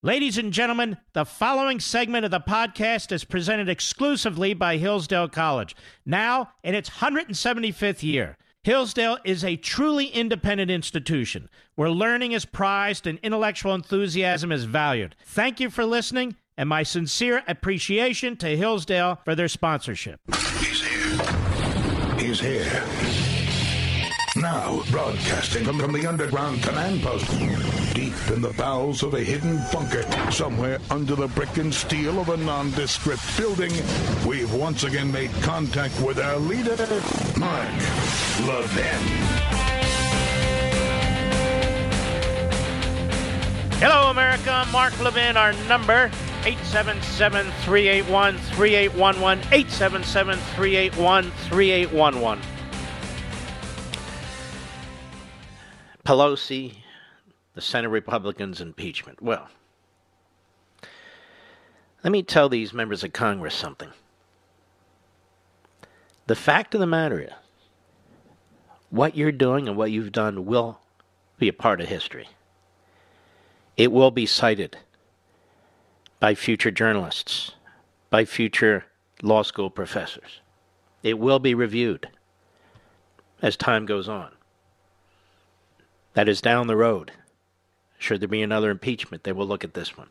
Ladies and gentlemen, the following segment of the podcast is presented exclusively by Hillsdale College, now in its 175th year. Hillsdale is a truly independent institution where learning is prized and intellectual enthusiasm is valued. Thank you for listening, and my sincere appreciation to Hillsdale for their sponsorship. He's here. He's here. Now, broadcasting from the underground command post, deep in the bowels of a hidden bunker, somewhere under the brick and steel of a nondescript building, we've once again made contact with our leader, Mark Levin. Hello, America. Mark Levin, our number, 877-381-3811, 877-381-3811. Pelosi, the Senate Republicans' impeachment. Well, let me tell these members of Congress something. The fact of the matter is, what you're doing and what you've done will be a part of history. It will be cited by future journalists, by future law school professors. It will be reviewed as time goes on. That is down the road. Should there be another impeachment, they will look at this one.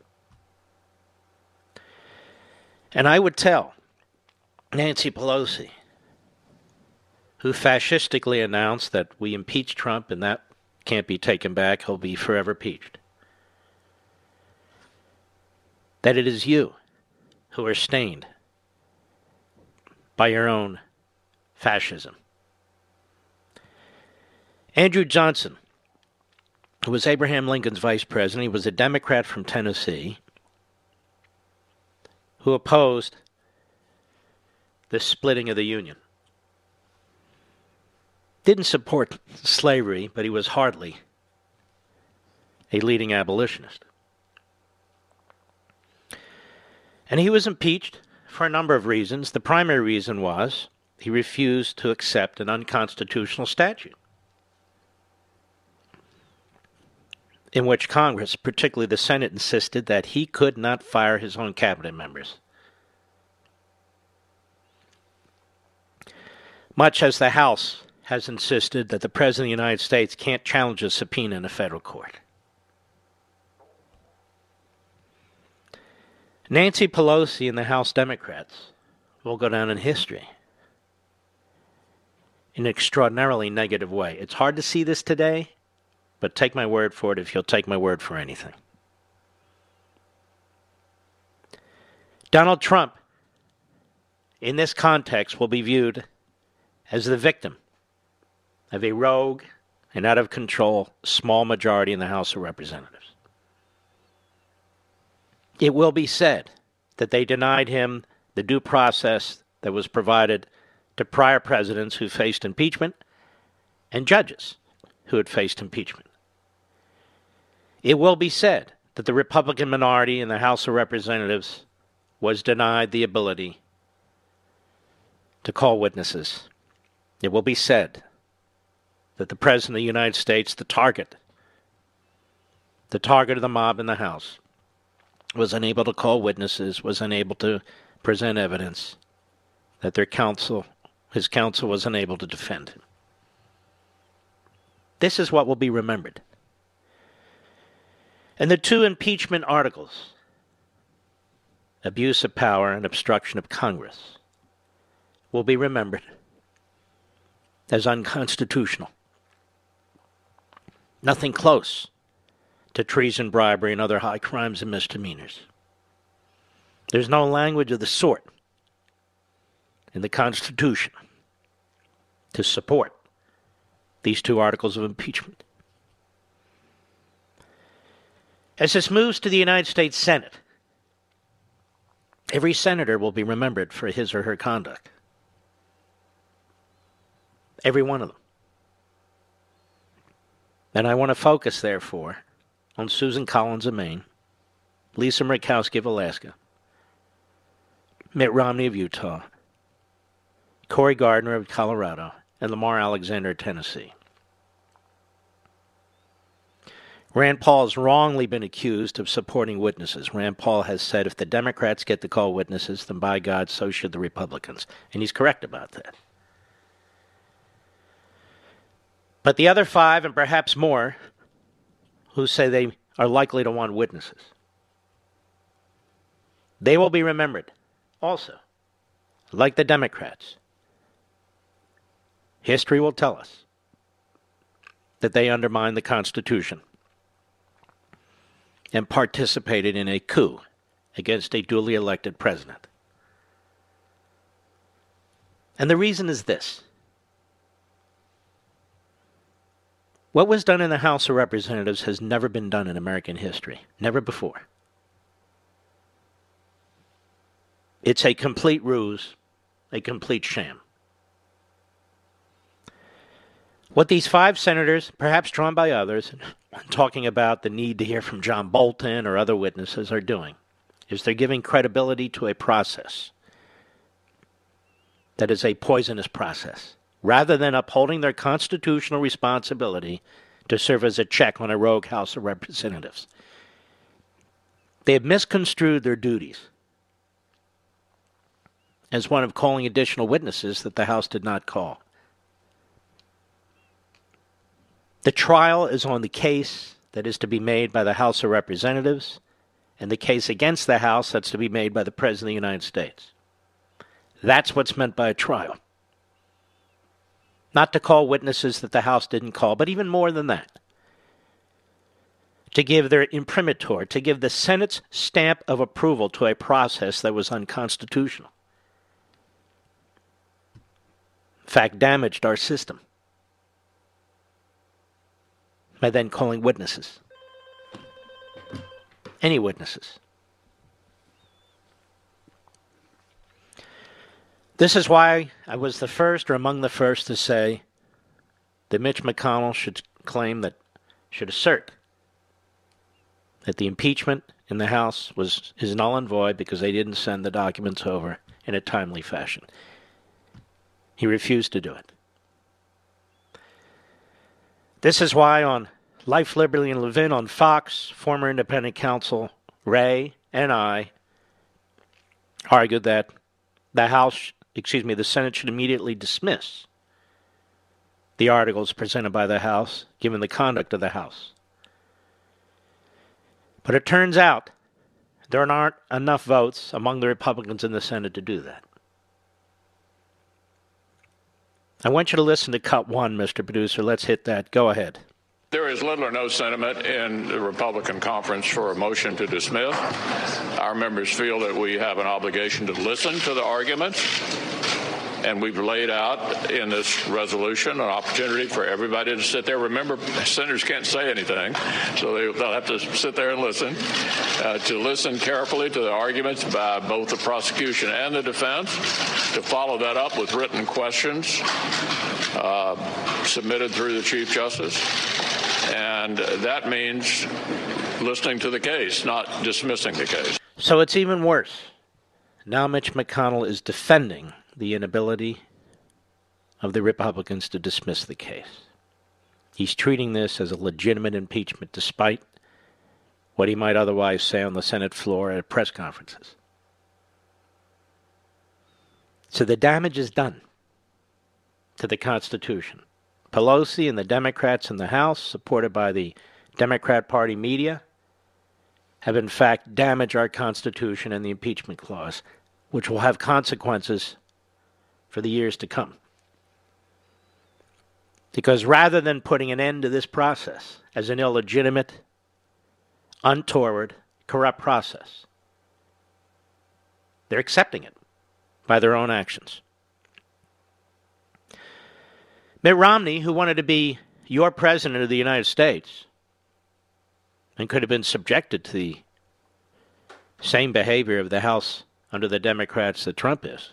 And I would tell Nancy Pelosi, who fascistically announced that we impeached Trump and that can't be taken back, he'll be forever impeached, that it is you who are stained by your own fascism. Andrew Johnson, who was Abraham Lincoln's vice president, he was a Democrat from Tennessee, who opposed the splitting of the Union. Didn't support slavery, but he was hardly a leading abolitionist. And he was impeached for a number of reasons. The primary reason was he refused to accept an unconstitutional statute in which Congress, particularly the Senate, insisted that he could not fire his own cabinet members. Much as the House has insisted that the President of the United States can't challenge a subpoena in a federal court. Nancy Pelosi and the House Democrats will go down in history in an extraordinarily negative way. It's hard to see this today, but take my word for it if you'll take my word for anything. Donald Trump, in this context, will be viewed as the victim of a rogue and out of control small majority in the House of Representatives. It will be said that they denied him the due process that was provided to prior presidents who faced impeachment and judges who had faced impeachment. It will be said that the Republican minority in the House of Representatives was denied the ability to call witnesses. It will be said that the President of the United States, the target of the mob in the House, was unable to call witnesses, was unable to present evidence, that his counsel was unable to defend him. This is what will be remembered. And the two impeachment articles, abuse of power and obstruction of Congress, will be remembered as unconstitutional. Nothing close to treason, bribery, and other high crimes and misdemeanors. There's no language of the sort in the Constitution to support these two articles of impeachment. As this moves to the United States Senate, every senator will be remembered for his or her conduct. Every one of them. And I want to focus, therefore, on Susan Collins of Maine, Lisa Murkowski of Alaska, Mitt Romney of Utah, Cory Gardner of Colorado, and Lamar Alexander of Tennessee. Rand Paul has wrongly been accused of supporting witnesses. Rand Paul has said if the Democrats get to call witnesses, then by God, so should the Republicans. And he's correct about that. But the other 5, and perhaps more, who say they are likely to want witnesses, they will be remembered also, like the Democrats. History will tell us that they undermined the Constitution and participated in a coup against a duly elected president. And the reason is this. What was done in the House of Representatives has never been done in American history. Never before. It's a complete ruse, a complete sham. What these 5 senators, perhaps drawn by others, talking about the need to hear from John Bolton or other witnesses are doing is they're giving credibility to a process that is a poisonous process, rather than upholding their constitutional responsibility to serve as a check on a rogue House of Representatives. They have misconstrued their duties as one of calling additional witnesses that the House did not call. The trial is on the case that is to be made by the House of Representatives and the case against the House that's to be made by the President of the United States. That's what's meant by a trial. Not to call witnesses that the House didn't call, but even more than that. To give their imprimatur, to give the Senate's stamp of approval to a process that was unconstitutional. In fact, damaged our system by then calling witnesses. Any witnesses. This is why I was the first or among the first to say that Mitch McConnell should assert that the impeachment in the House is null and void because they didn't send the documents over in a timely fashion. He refused to do it. This is why on Life, Liberty, and Levin on Fox, former independent counsel Ray and I argued that the Senate should immediately dismiss the articles presented by the House, given the conduct of the House. But it turns out there aren't enough votes among the Republicans in the Senate to do that. I want you to listen to cut 1, Mr. Producer. Let's hit that. Go ahead. There is little or no sentiment in the Republican conference for a motion to dismiss. Our members feel that we have an obligation to listen to the arguments, and we've laid out in this resolution an opportunity for everybody to sit there. Remember, senators can't say anything, so they'll have to sit there and listen, to listen carefully to the arguments by both the prosecution and the defense, to follow that up with written questions submitted through the Chief Justice. And that means listening to the case, not dismissing the case. So it's even worse. Now Mitch McConnell is defending the inability of the Republicans to dismiss the case. He's treating this as a legitimate impeachment, despite what he might otherwise say on the Senate floor at press conferences. So the damage is done to the Constitution. Pelosi and the Democrats in the House, supported by the Democrat Party media, have in fact damaged our Constitution and the impeachment clause, which will have consequences for the years to come. Because rather than putting an end to this process as an illegitimate, untoward, corrupt process, they're accepting it by their own actions. Mitt Romney, who wanted to be your president of the United States and could have been subjected to the same behavior of the House under the Democrats that Trump is,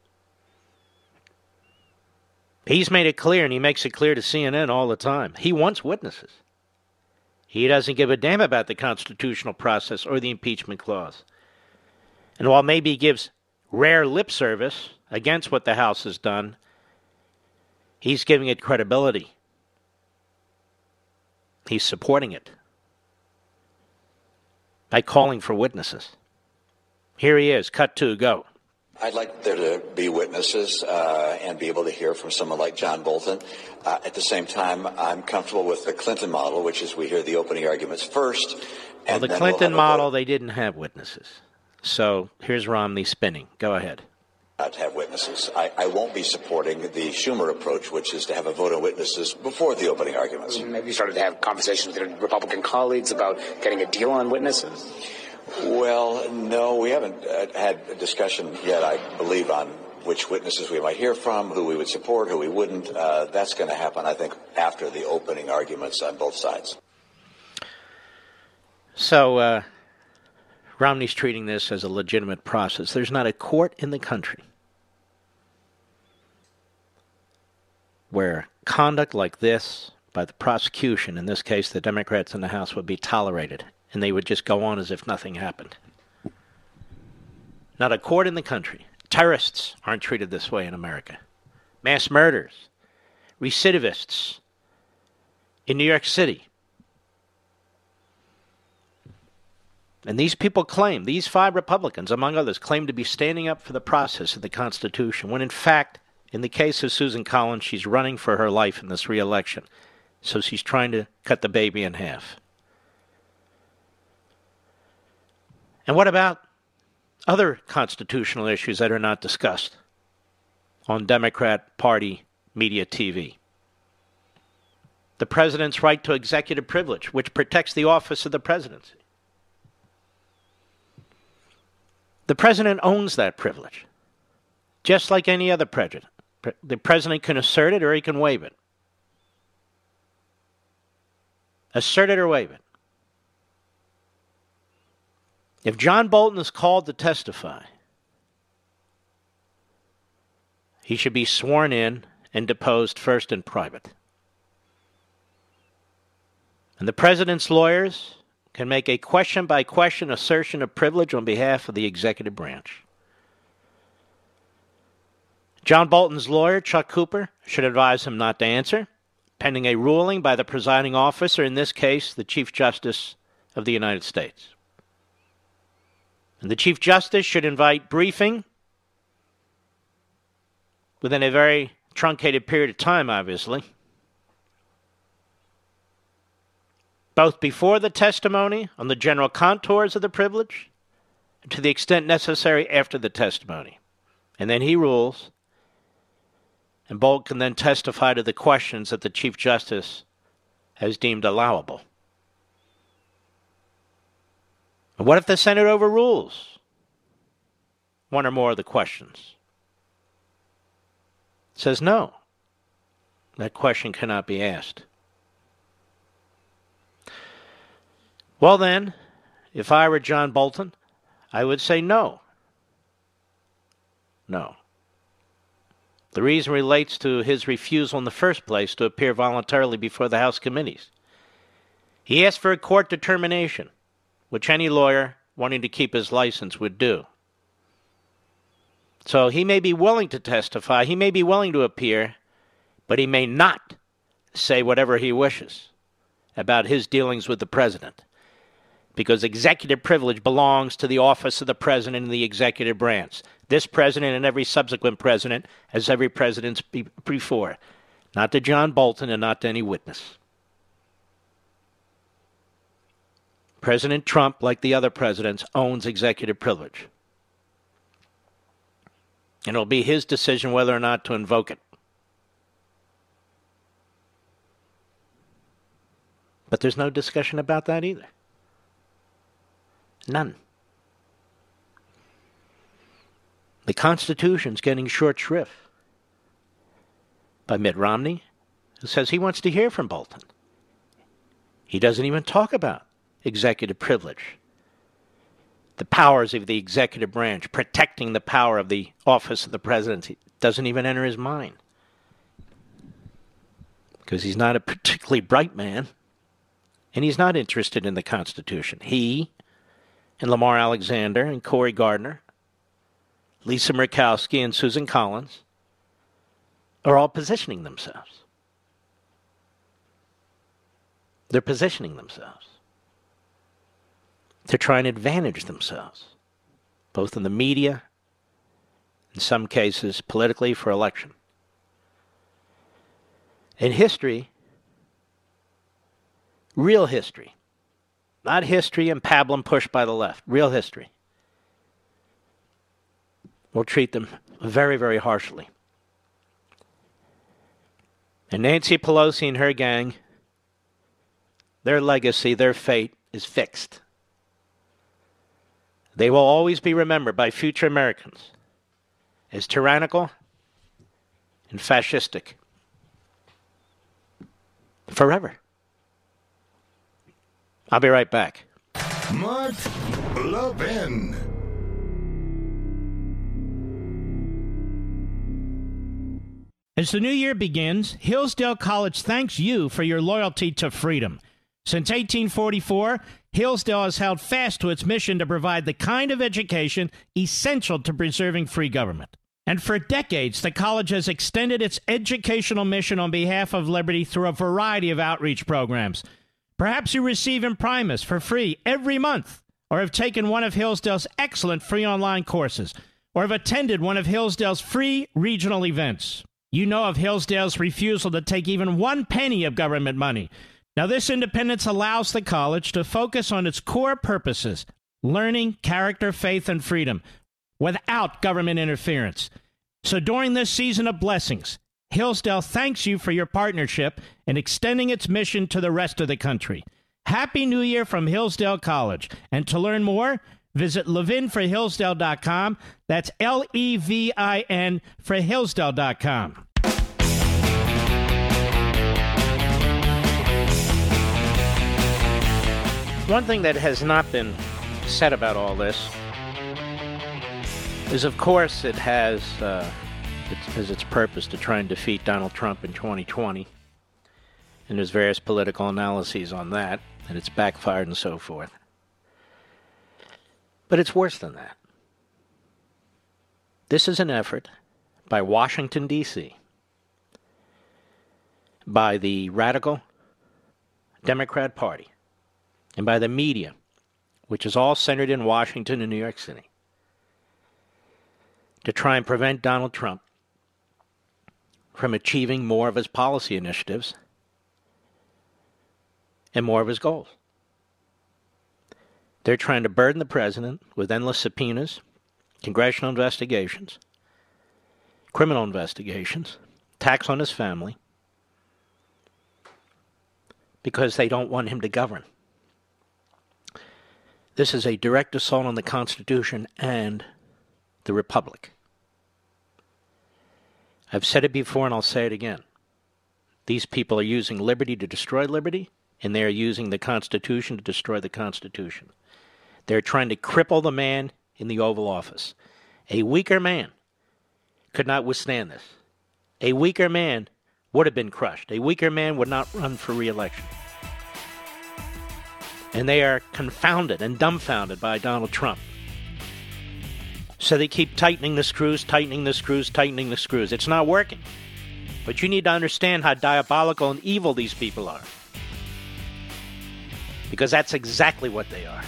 he's made it clear, and he makes it clear to CNN all the time, he wants witnesses. He doesn't give a damn about the constitutional process or the impeachment clause. And while maybe he gives rare lip service against what the House has done, he's giving it credibility. He's supporting it. by calling for witnesses. Here he is. Cut 2, go. I'd like there to be witnesses and be able to hear from someone like John Bolton. At the same time, I'm comfortable with the Clinton model, which is we hear the opening arguments first. Well, the Clinton model, they didn't have witnesses. So here's Romney spinning. Go ahead. To have witnesses. I won't be supporting the Schumer approach, which is to have a vote on witnesses before the opening arguments. Maybe you started to have conversations with your Republican colleagues about getting a deal on witnesses? Well, no, we haven't had a discussion yet, I believe, on which witnesses we might hear from, who we would support, who we wouldn't. That's going to happen, I think, after the opening arguments on both sides. So Romney's treating this as a legitimate process. There's not a court in the country where conduct like this by the prosecution, in this case the Democrats in the House, would be tolerated, and they would just go on as if nothing happened. Not a court in the country. Terrorists aren't treated this way in America. Mass murders, recidivists in New York City. And these people claim, these 5 Republicans, among others, claim to be standing up for the process of the Constitution, when in fact, in the case of Susan Collins, she's running for her life in this re-election. So she's trying to cut the baby in half. And what about other constitutional issues that are not discussed on Democrat Party media TV? The president's right to executive privilege, which protects the office of the presidency. The president owns that privilege, just like any other president. The president can assert it or he can waive it. Assert it or waive it. If John Bolton is called to testify, he should be sworn in and deposed first in private. And the president's lawyers can make a question-by-question assertion of privilege on behalf of the executive branch. John Bolton's lawyer, Chuck Cooper, should advise him not to answer, pending a ruling by the presiding officer, in this case, the Chief Justice of the United States. And the Chief Justice should invite briefing within a very truncated period of time, obviously, both before the testimony on the general contours of the privilege and to the extent necessary after the testimony. And then he rules, and Bolton can then testify to the questions that the Chief Justice has deemed allowable. And what if the Senate overrules one or more of the questions? It says no, that question cannot be asked. Well then, if I were John Bolton, I would say no. No. The reason relates to his refusal in the first place to appear voluntarily before the House committees. He asked for a court determination, which any lawyer wanting to keep his license would do. So he may be willing to testify, he may be willing to appear, but he may not say whatever he wishes about his dealings with the president, because executive privilege belongs to the office of the president and the executive branch. This president and every subsequent president, as every president before, not to John Bolton and not to any witness. President Trump, like the other presidents, owns executive privilege. And it'll be his decision whether or not to invoke it. But there's no discussion about that either. None. The Constitution's getting short shrift by Mitt Romney, who says he wants to hear from Bolton. He doesn't even talk about executive privilege, the powers of the executive branch, protecting the power of the office of the presidency. Doesn't even enter his mind, because he's not a particularly bright man, and he's not interested in the Constitution. He and Lamar Alexander and Cory Gardner, Lisa Murkowski and Susan Collins are all positioning themselves. They're positioning themselves. to try and advantage themselves, both in the media, in some cases politically, for election. In history, real history, not history and pablum pushed by the left, real history, will treat them very, very harshly. And Nancy Pelosi and her gang, their legacy, their fate is fixed. They will always be remembered by future Americans as tyrannical and fascistic. Forever. I'll be right back. Mark Levin. As the new year begins, Hillsdale College thanks you for your loyalty to freedom. Since 1844, Hillsdale has held fast to its mission to provide the kind of education essential to preserving free government. And for decades, the college has extended its educational mission on behalf of liberty through a variety of outreach programs. Perhaps you receive Imprimis for free every month, or have taken one of Hillsdale's excellent free online courses, or have attended one of Hillsdale's free regional events. You know of Hillsdale's refusal to take even 1 penny of government money. Now, this independence allows the college to focus on its core purposes, learning, character, faith, and freedom, without government interference. So during this season of blessings, Hillsdale thanks you for your partnership in extending its mission to the rest of the country. Happy New Year from Hillsdale College. And to learn more, visit levinforhillsdale.com. That's Levin for Hillsdale.com. One thing that has not been said about all this is, of course, it has its purpose to try and defeat Donald Trump in 2020. And there's various political analyses on that, and it's backfired and so forth. But it's worse than that. This is an effort by Washington, D.C., by the radical Democrat Party, and by the media, which is all centered in Washington and New York City, to try and prevent Donald Trump from achieving more of his policy initiatives and more of his goals. They're trying to burden the president with endless subpoenas, congressional investigations, criminal investigations, attacks on his family, because they don't want him to govern. This is a direct assault on the Constitution and the Republic. I've said it before and I'll say it again. These people are using liberty to destroy liberty, and they are using the Constitution to destroy the Constitution. They're trying to cripple the man in the Oval Office. A weaker man could not withstand this. A weaker man would have been crushed. A weaker man would not run for re-election. And they are confounded and dumbfounded by Donald Trump. So they keep tightening the screws, tightening the screws, tightening the screws. It's not working. But you need to understand how diabolical and evil these people are. Because that's exactly what they are.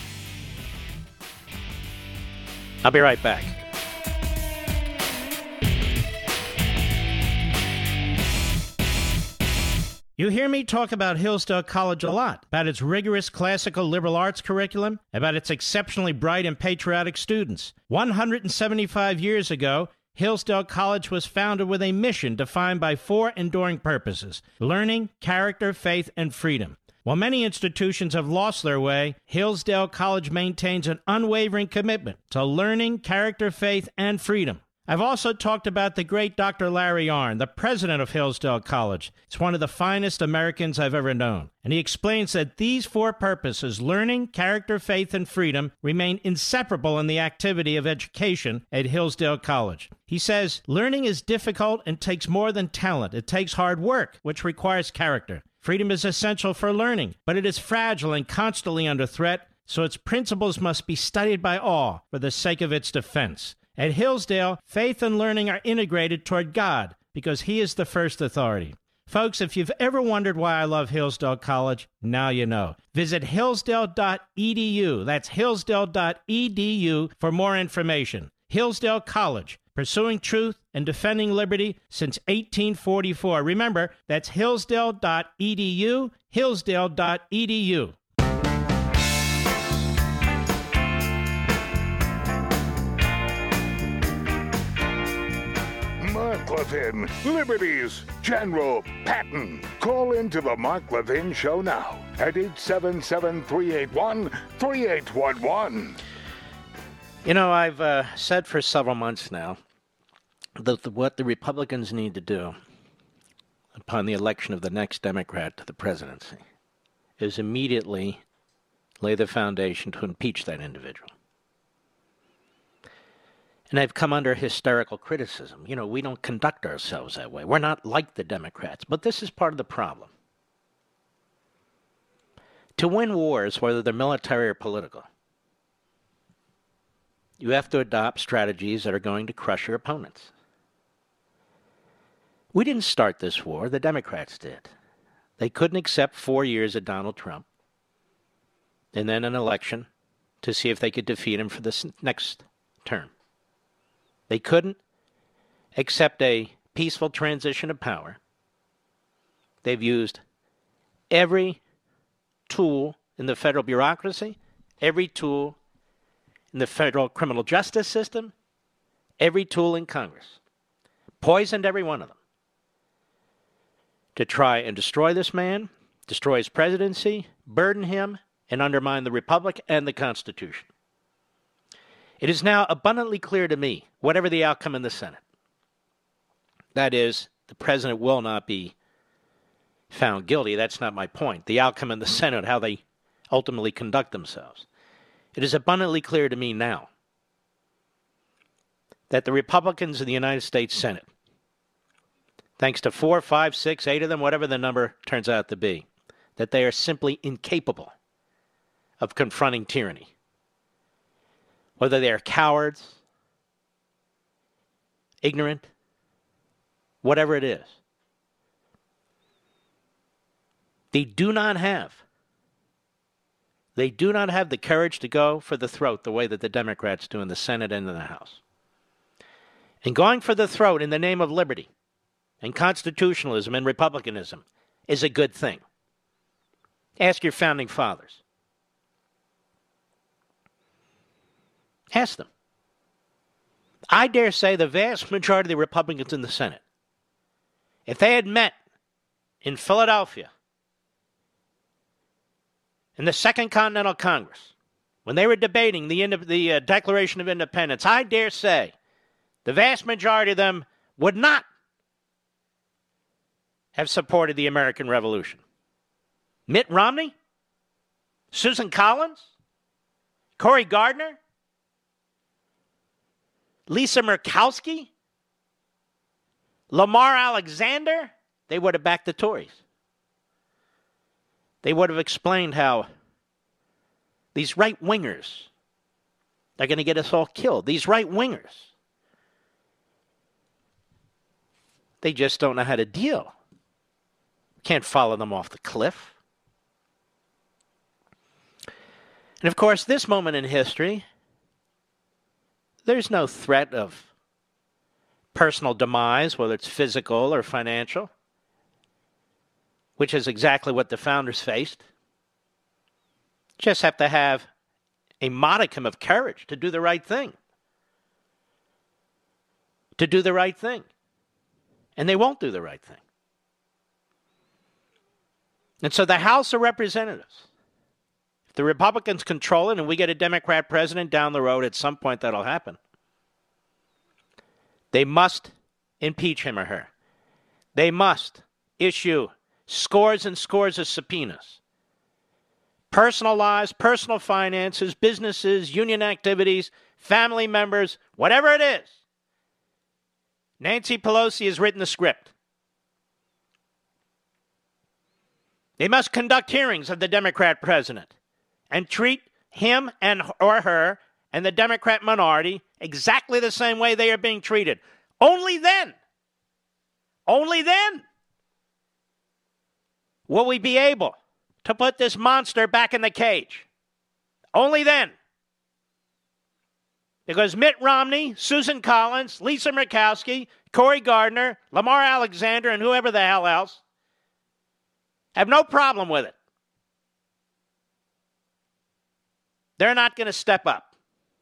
I'll be right back. You hear me talk about Hillsdale College a lot, about its rigorous classical liberal arts curriculum, about its exceptionally bright and patriotic students. 175 years ago, Hillsdale College was founded with a mission defined by 4 enduring purposes: learning, character, faith, and freedom. While many institutions have lost their way, Hillsdale College maintains an unwavering commitment to learning, character, faith, and freedom. I've also talked about the great Dr. Larry Arnn, the president of Hillsdale College. He's one of the finest Americans I've ever known. And he explains that these 4 purposes, learning, character, faith, and freedom, remain inseparable in the activity of education at Hillsdale College. He says, learning is difficult and takes more than talent. It takes hard work, which requires character. Freedom is essential for learning, but it is fragile and constantly under threat, so its principles must be studied by all for the sake of its defense. At Hillsdale, faith and learning are integrated toward God because He is the first authority. Folks, if you've ever wondered why I love Hillsdale College, now you know. Visit hillsdale.edu. That's hillsdale.edu for more information. Hillsdale College, pursuing truth and defending liberty since 1844. Remember, that's hillsdale.edu, hillsdale.edu. Mark Levin, Liberty's General Patton. Call into the Mark Levin Show now at 877-381-3811. You know, I've said for several months now that what the Republicans need to do upon the election of the next Democrat to the presidency is immediately lay the foundation to impeach that individual. And I've come under hysterical criticism. You know, we don't conduct ourselves that way. We're not like the Democrats. But this is part of the problem. To win wars, whether they're military or political, you have to adopt strategies that are going to crush your opponents. We didn't start this war. The Democrats did. They couldn't accept 4 years of Donald Trump and then an election to see if they could defeat him for this next term. They couldn't accept a peaceful transition of power. They've used every tool in the federal bureaucracy, every tool in the federal criminal justice system, every tool in Congress. Poisoned every one of them to try and destroy this man, destroy his presidency, burden him, and undermine the Republic and the Constitution. It is now abundantly clear to me, whatever the outcome in the Senate, that is, the president will not be found guilty. That's not my point. The outcome in the Senate, how they ultimately conduct themselves. It is abundantly clear to me now that the Republicans in the United States Senate, thanks to 4, 5, 6, 8 of them, whatever the number turns out to be, that they are simply incapable of confronting tyranny. Whether they are cowards, ignorant, whatever it is. They do not have the courage to go for the throat the way that the Democrats do in the Senate and in the House. And going for the throat in the name of liberty and constitutionalism and republicanism is a good thing. Ask your founding fathers. Ask them. I dare say the vast majority of the Republicans in the Senate, if they had met in Philadelphia in the Second Continental Congress, when they were debating the Declaration of Independence, I dare say the vast majority of them would not have supported the American Revolution. Mitt Romney, Susan Collins, Cory Gardner, Lisa Murkowski, Lamar Alexander, they would have backed the Tories. They would have explained how these right-wingers are going to get us all killed. These right-wingers, they just don't know how to deal. Can't follow them off the cliff. And of course, this moment in history, there's no threat of personal demise, whether it's physical or financial, which is exactly what the founders faced. Just have to have a modicum of courage to do the right thing. To do the right thing. And they won't do the right thing. And so the House of Representatives, if the Republicans control it and we get a Democrat president down the road, at some point that'll happen, they must impeach him or her. They must issue scores and scores of subpoenas. Personal lives, personal finances, businesses, union activities, family members, whatever it is. Nancy Pelosi has written the script. They must conduct hearings of the Democrat president and treat him and or her and the Democrat minority exactly the same way they are being treated. Only then will we be able to put this monster back in the cage. Only then. Because Mitt Romney, Susan Collins, Lisa Murkowski, Cory Gardner, Lamar Alexander, and whoever the hell else have no problem with it. They're not going to step up.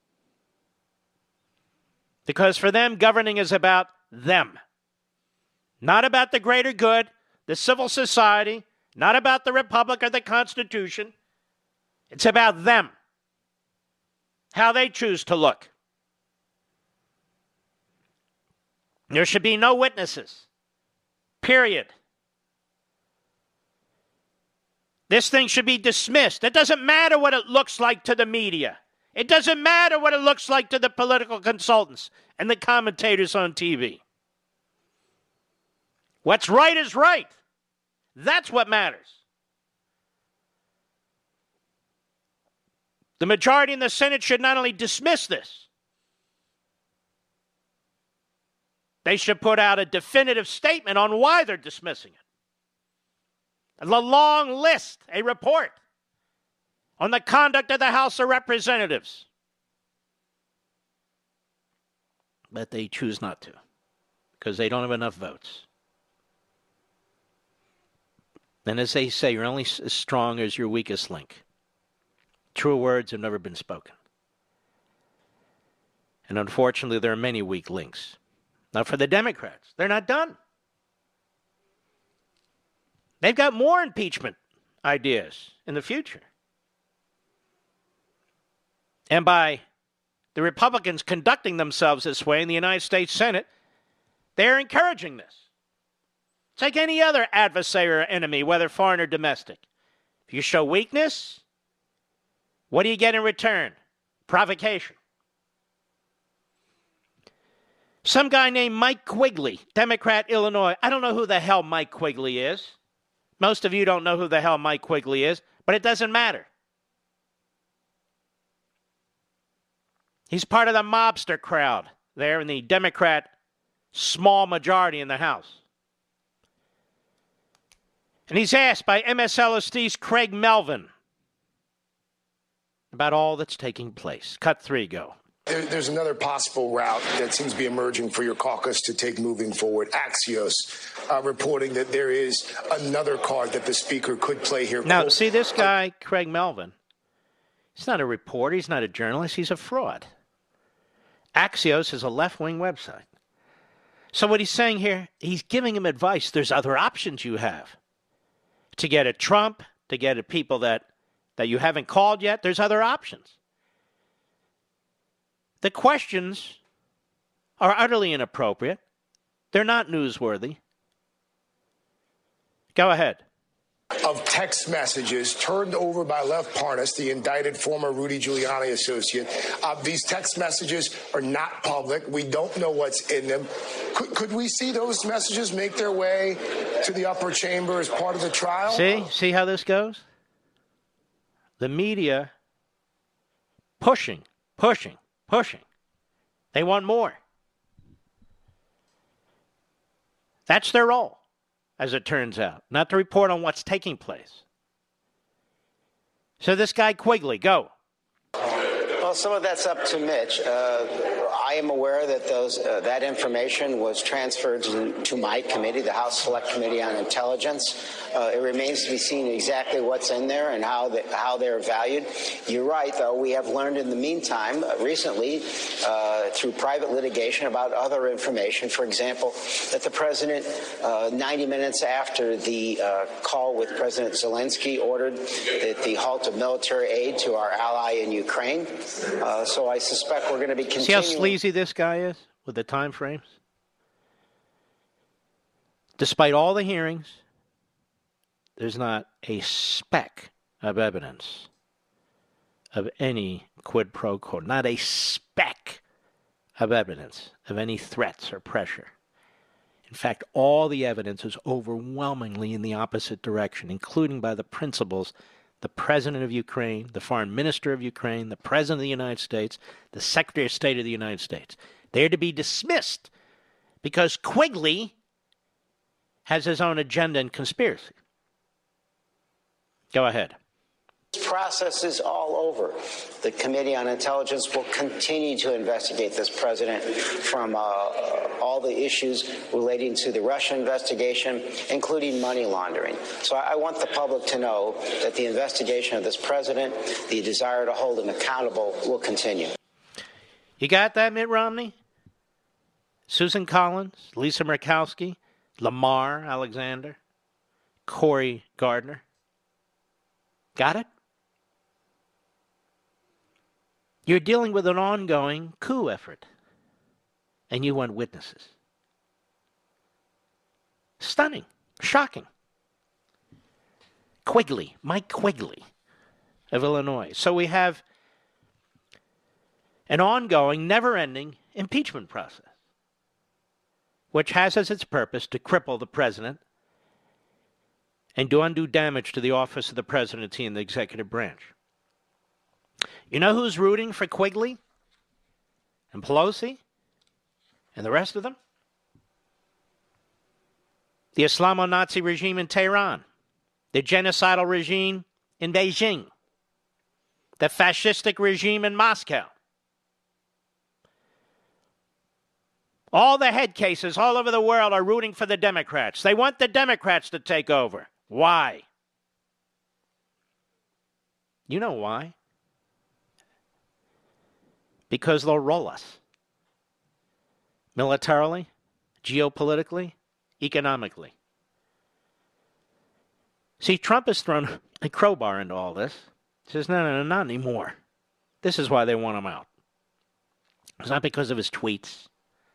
Because for them, governing is about them. Not about the greater good, the civil society, not about the Republic or the Constitution. It's about them. How they choose to look. There should be no witnesses. Period. This thing should be dismissed. It doesn't matter what it looks like to the media. It doesn't matter what it looks like to the political consultants and the commentators on TV. What's right is right. That's what matters. The majority in the Senate should not only dismiss this, they should put out a definitive statement on why they're dismissing it. A long list, a report on the conduct of the House of Representatives. But they choose not to because they don't have enough votes. And as they say, you're only as strong as your weakest link. True words have never been spoken. And unfortunately, there are many weak links. Now, for the Democrats, they're not done. They've got more impeachment ideas in the future. And by the Republicans conducting themselves this way in the United States Senate, they're encouraging this. It's like any other adversary or enemy, whether foreign or domestic. If you show weakness, what do you get in return? Provocation. Some guy named Mike Quigley, Democrat, Illinois. I don't know who the hell Mike Quigley is. Most of you don't know who the hell Mike Quigley is, but it doesn't matter. He's part of the mobster crowd there in the Democrat small majority in the House. And he's asked by MSLSD's Craig Melvin about all that's taking place. Cut 3, go. There's another possible route that seems to be emerging for your caucus to take moving forward. Axios reporting that there is another card that the speaker could play here. Now, see this guy, Craig Melvin. He's not a reporter. He's not a journalist. He's a fraud. Axios is a left-wing website. So what he's saying here, he's giving him advice. There's other options you have. To get at Trump, to get at people that you haven't called yet, there's other options. The questions are utterly inappropriate. They're not newsworthy. Go ahead. Of text messages turned over by Lev Parnas, the indicted former Rudy Giuliani associate. These text messages are not public. We don't know what's in them. Could we see those messages make their way to the upper chamber as part of the trial? See how this goes? The media pushing. They want more. That's their role, as it turns out, not to report on what's taking place. So this guy Quigley, go. Well, some of that's up to Mitch. I am aware that that information was transferred to my committee, the House Select Committee on Intelligence. It remains to be seen exactly what's in there and how they're valued. You're right, though. We have learned in the meantime, recently, through private litigation about other information. For example, that the president, 90 minutes after the call with President Zelensky, ordered the halt of military aid to our ally in Ukraine. So I suspect we're going to be continuing. See how sleazy this guy is with the time frames? Despite all the hearings, there's not a speck of evidence of any quid pro quo. Not a speck of evidence of any threats or pressure. In fact, all the evidence is overwhelmingly in the opposite direction, including by the principals the President of Ukraine, the Foreign Minister of Ukraine, the President of the United States, the Secretary of State of the United States. They're to be dismissed because Quigley has his own agenda and conspiracy. Go ahead. This process is all over. The Committee on Intelligence will continue to investigate this president from all the issues relating to the Russia investigation, including money laundering. So I want the public to know that the investigation of this president, the desire to hold him accountable, will continue. You got that, Mitt Romney? Susan Collins, Lisa Murkowski, Lamar Alexander, Cory Gardner. Got it? You're dealing with an ongoing coup effort, and you want witnesses. Stunning. Shocking. Quigley, Mike Quigley of Illinois. So we have an ongoing, never-ending impeachment process, which has as its purpose to cripple the president and do undue damage to the office of the presidency and the executive branch. You know who's rooting for Quigley and Pelosi and the rest of them? The Islamo-Nazi regime in Tehran, the genocidal regime in Beijing, the fascistic regime in Moscow. All the head cases all over the world are rooting for the Democrats. They want the Democrats to take over. Why? You know why? Because they'll roll us. Militarily, geopolitically, economically. See, Trump has thrown a crowbar into all this. He says, no, not anymore. This is why they want him out. It's not because of his tweets.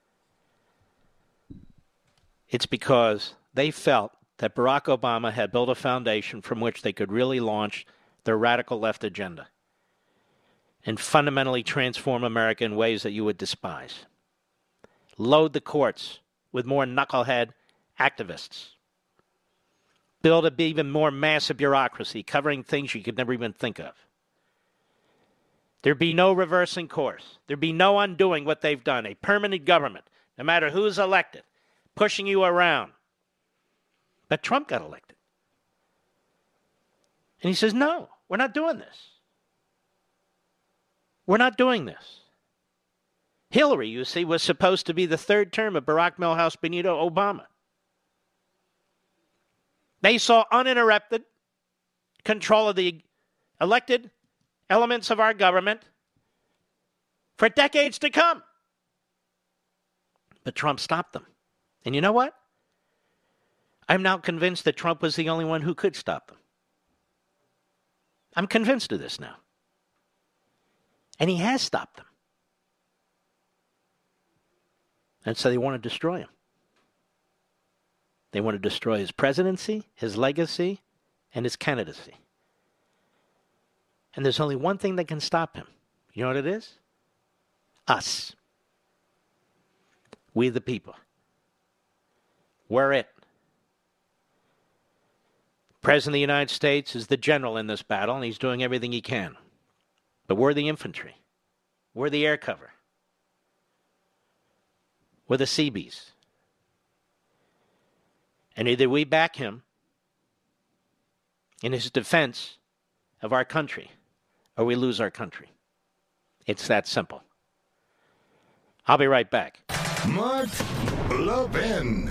It's because they felt that Barack Obama had built a foundation from which they could really launch their radical left agenda and fundamentally transform America in ways that you would despise. Load the courts with more knucklehead activists. Build an even more massive bureaucracy covering things you could never even think of. There'd be no reversing course. There'd be no undoing what they've done. A permanent government, no matter who's elected, pushing you around. But Trump got elected. And he says, no, we're not doing this. We're not doing this. Hillary, you see, was supposed to be the third term of Barack Milhouse Benito Obama. They saw uninterrupted control of the elected elements of our government for decades to come. But Trump stopped them. And you know what? I'm now convinced that Trump was the only one who could stop them. I'm convinced of this now. And he has stopped them. And so they want to destroy him. They want to destroy his presidency, his legacy, and his candidacy. And there's only one thing that can stop him. You know what it is? Us. We the people. We're it. The President of the United States is the general in this battle, and he's doing everything he can. But we're the infantry. We're the air cover. We're the Seabees. And either we back him in his defense of our country, or we lose our country. It's that simple. I'll be right back. Mark Levin.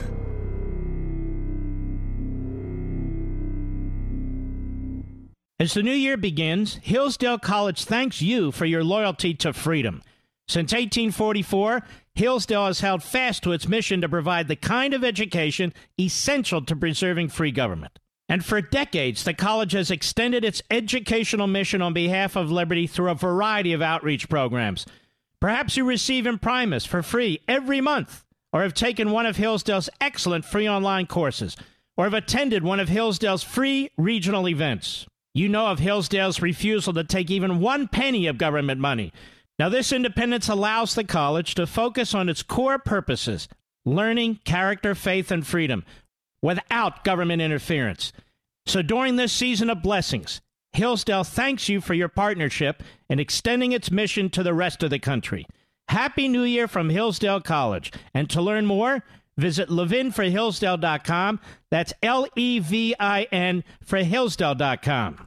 As the new year begins, Hillsdale College thanks you for your loyalty to freedom. Since 1844, Hillsdale has held fast to its mission to provide the kind of education essential to preserving free government. And for decades, the college has extended its educational mission on behalf of liberty through a variety of outreach programs. Perhaps you receive Imprimis for free every month, or have taken one of Hillsdale's excellent free online courses, or have attended one of Hillsdale's free regional events. You know of Hillsdale's refusal to take even 1 penny of government money. Now, this independence allows the college to focus on its core purposes, learning, character, faith, and freedom, without government interference. So during this season of blessings, Hillsdale thanks you for your partnership in extending its mission to the rest of the country. Happy New Year from Hillsdale College. And to learn more, Visit levinforhillsdale.com. That's Levin for Hillsdale.com.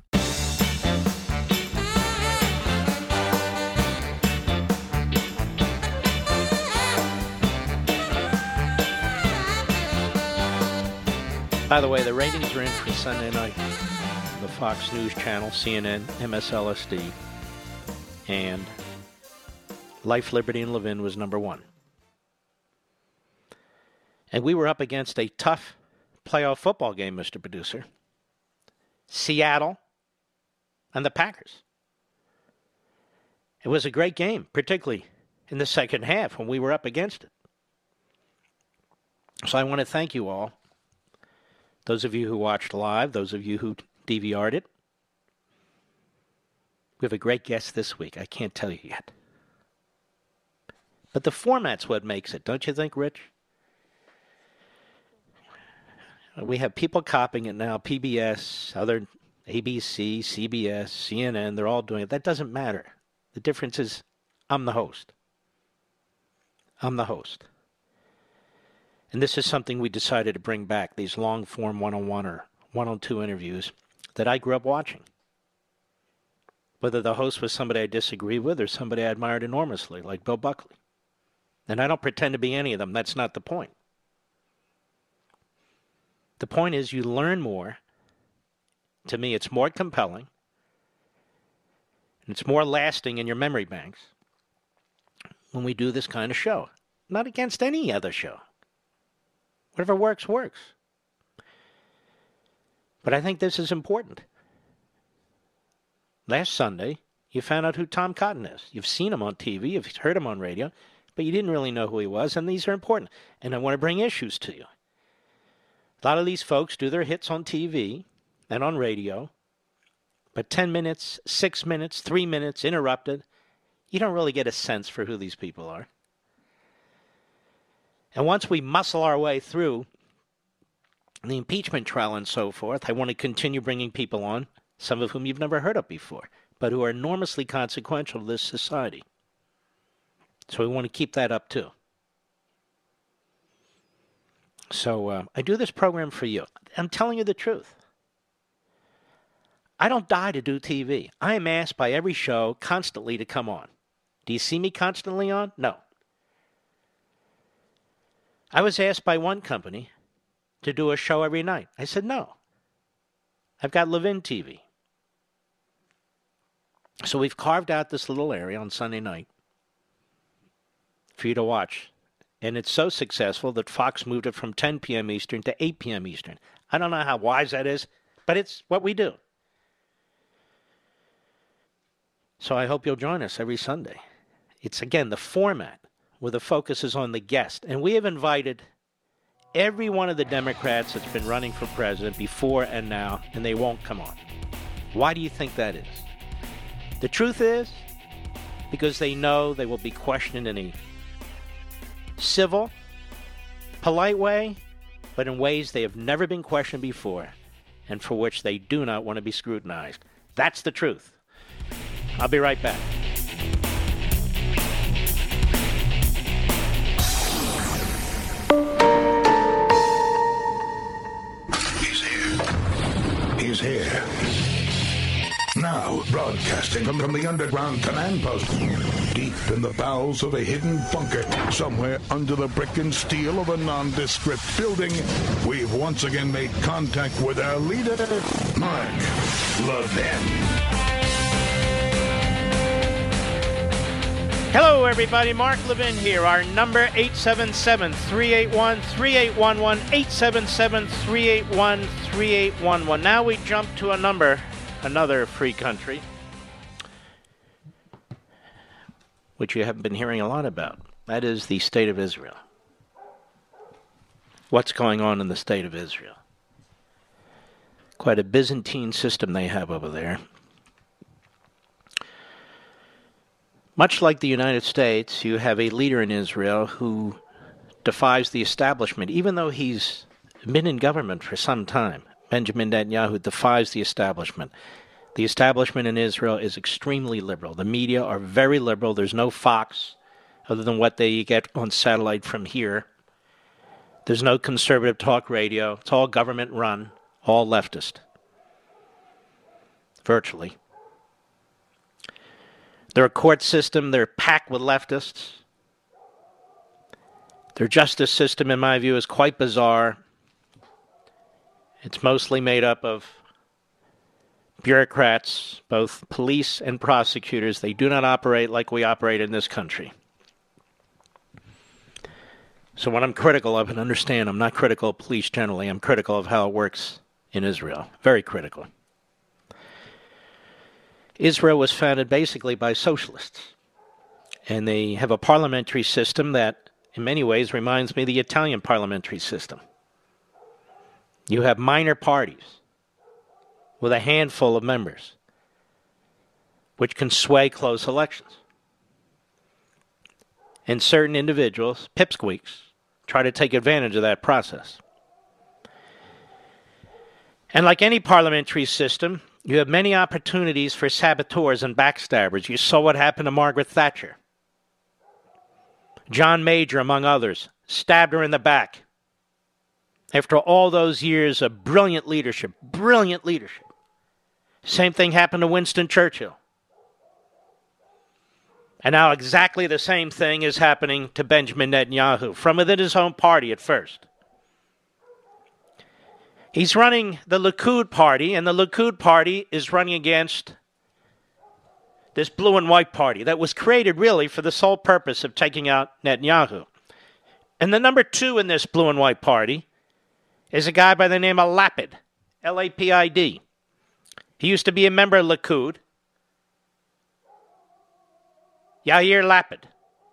By the way, the ratings are in for Sunday night. The Fox News Channel, CNN, MSLSD, and Life, Liberty, and Levin was number one. And we were up against a tough playoff football game, Mr. Producer. Seattle and the Packers. It was a great game, particularly in the second half when we were up against it. So I want to thank you all. Those of you who watched live, those of you who DVR'd it. We have a great guest this week. I can't tell you yet. But the format's what makes it, don't you think, Rich? We have people copying it now, PBS, other ABC, CBS, CNN, they're all doing it. That doesn't matter. The difference is I'm the host. I'm the host. And this is something we decided to bring back, these long-form one-on-one or one-on-two interviews that I grew up watching. Whether the host was somebody I disagreed with or somebody I admired enormously, like Bill Buckley. And I don't pretend to be any of them. That's not the point. The point is you learn more. To me, it's more compelling. And it's more lasting in your memory banks when we do this kind of show. Not against any other show. Whatever works, works. But I think this is important. Last Sunday, you found out who Tom Cotton is. You've seen him on TV, you've heard him on radio, but you didn't really know who he was, and these are important. And I want to bring issues to you. A lot of these folks do their hits on TV and on radio, but 10 minutes, 6 minutes, 3 minutes, interrupted, you don't really get a sense for who these people are. And once we muscle our way through the impeachment trial and so forth, I want to continue bringing people on, some of whom you've never heard of before, but who are enormously consequential to this society. So we want to keep that up too. So I do this program for you. I'm telling you the truth. I don't die to do TV. I am asked by every show constantly to come on. Do you see me constantly on? No. I was asked by one company to do a show every night. I said, no. I've got Levin TV. So we've carved out this little area on Sunday night for you to watch. And it's so successful that Fox moved it from 10 p.m. Eastern to 8 p.m. Eastern. I don't know how wise that is, but it's what we do. So I hope you'll join us every Sunday. It's, again, the format where the focus is on the guest. And we have invited every one of the Democrats that's been running for president before and now, and they won't come on. Why do you think that is? The truth is, because they know they will be questioned in a civil, polite way, but in ways they have never been questioned before, and for which they do not want to be scrutinized. That's the truth. I'll be right back. He's here. Now, broadcasting from the underground command post, deep in the bowels of a hidden bunker, somewhere under the brick and steel of a nondescript building, we've once again made contact with our leader, Mark Levin. Hello, everybody. Mark Levin here. Our number, 877-381-3811, 877-381-3811. Now we jump to a number, another free country, which you haven't been hearing a lot about. That is the State of Israel. What's going on in the State of Israel? Quite a Byzantine system they have over there. Much like the United States, you have a leader in Israel who defies the establishment, even though he's been in government for some time. Benjamin Netanyahu defies the establishment. The establishment in Israel is extremely liberal. The media are very liberal. There's no Fox other than what they get on satellite from here. There's no conservative talk radio. It's all government run, all leftist. Virtually. Their court system, they're packed with leftists. Their justice system, in my view, is quite bizarre. It's mostly made up of bureaucrats, both police and prosecutors. They do not operate like we operate in this country. So what I'm critical of, and understand I'm not critical of police generally, I'm critical of how it works in Israel. Very critical. Israel was founded basically by socialists. And they have a parliamentary system that, in many ways, reminds me of the Italian parliamentary system. You have minor parties with a handful of members, which can sway close elections. And certain individuals, pipsqueaks, try to take advantage of that process. And like any parliamentary system, you have many opportunities for saboteurs and backstabbers. You saw what happened to Margaret Thatcher. John Major, among others, stabbed her in the back. After all those years of brilliant leadership. Same thing happened to Winston Churchill. And now exactly the same thing is happening to Benjamin Netanyahu, from within his own party at first. He's running the Likud party, and the Likud party is running against this blue and white party that was created really for the sole purpose of taking out Netanyahu. And the number 2 in this blue and white party is a guy by the name of Lapid, L-A-P-I-D. He used to be a member of Likud. Yair Lapid.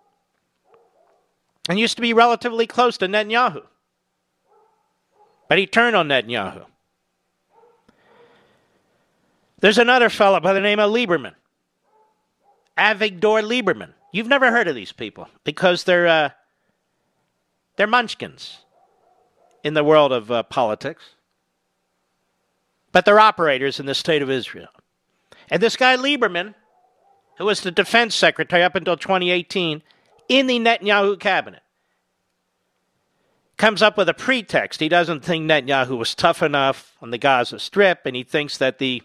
And used to be relatively close to Netanyahu. But he turned on Netanyahu. There's another fellow by the name of Lieberman. Avigdor Lieberman. You've never heard of these people because they're munchkins in the world of politics. But they're operators in the state of Israel. And this guy Lieberman, who was the defense secretary up until 2018 in the Netanyahu cabinet, comes up with a pretext. He doesn't think Netanyahu was tough enough on the Gaza Strip, and he thinks that the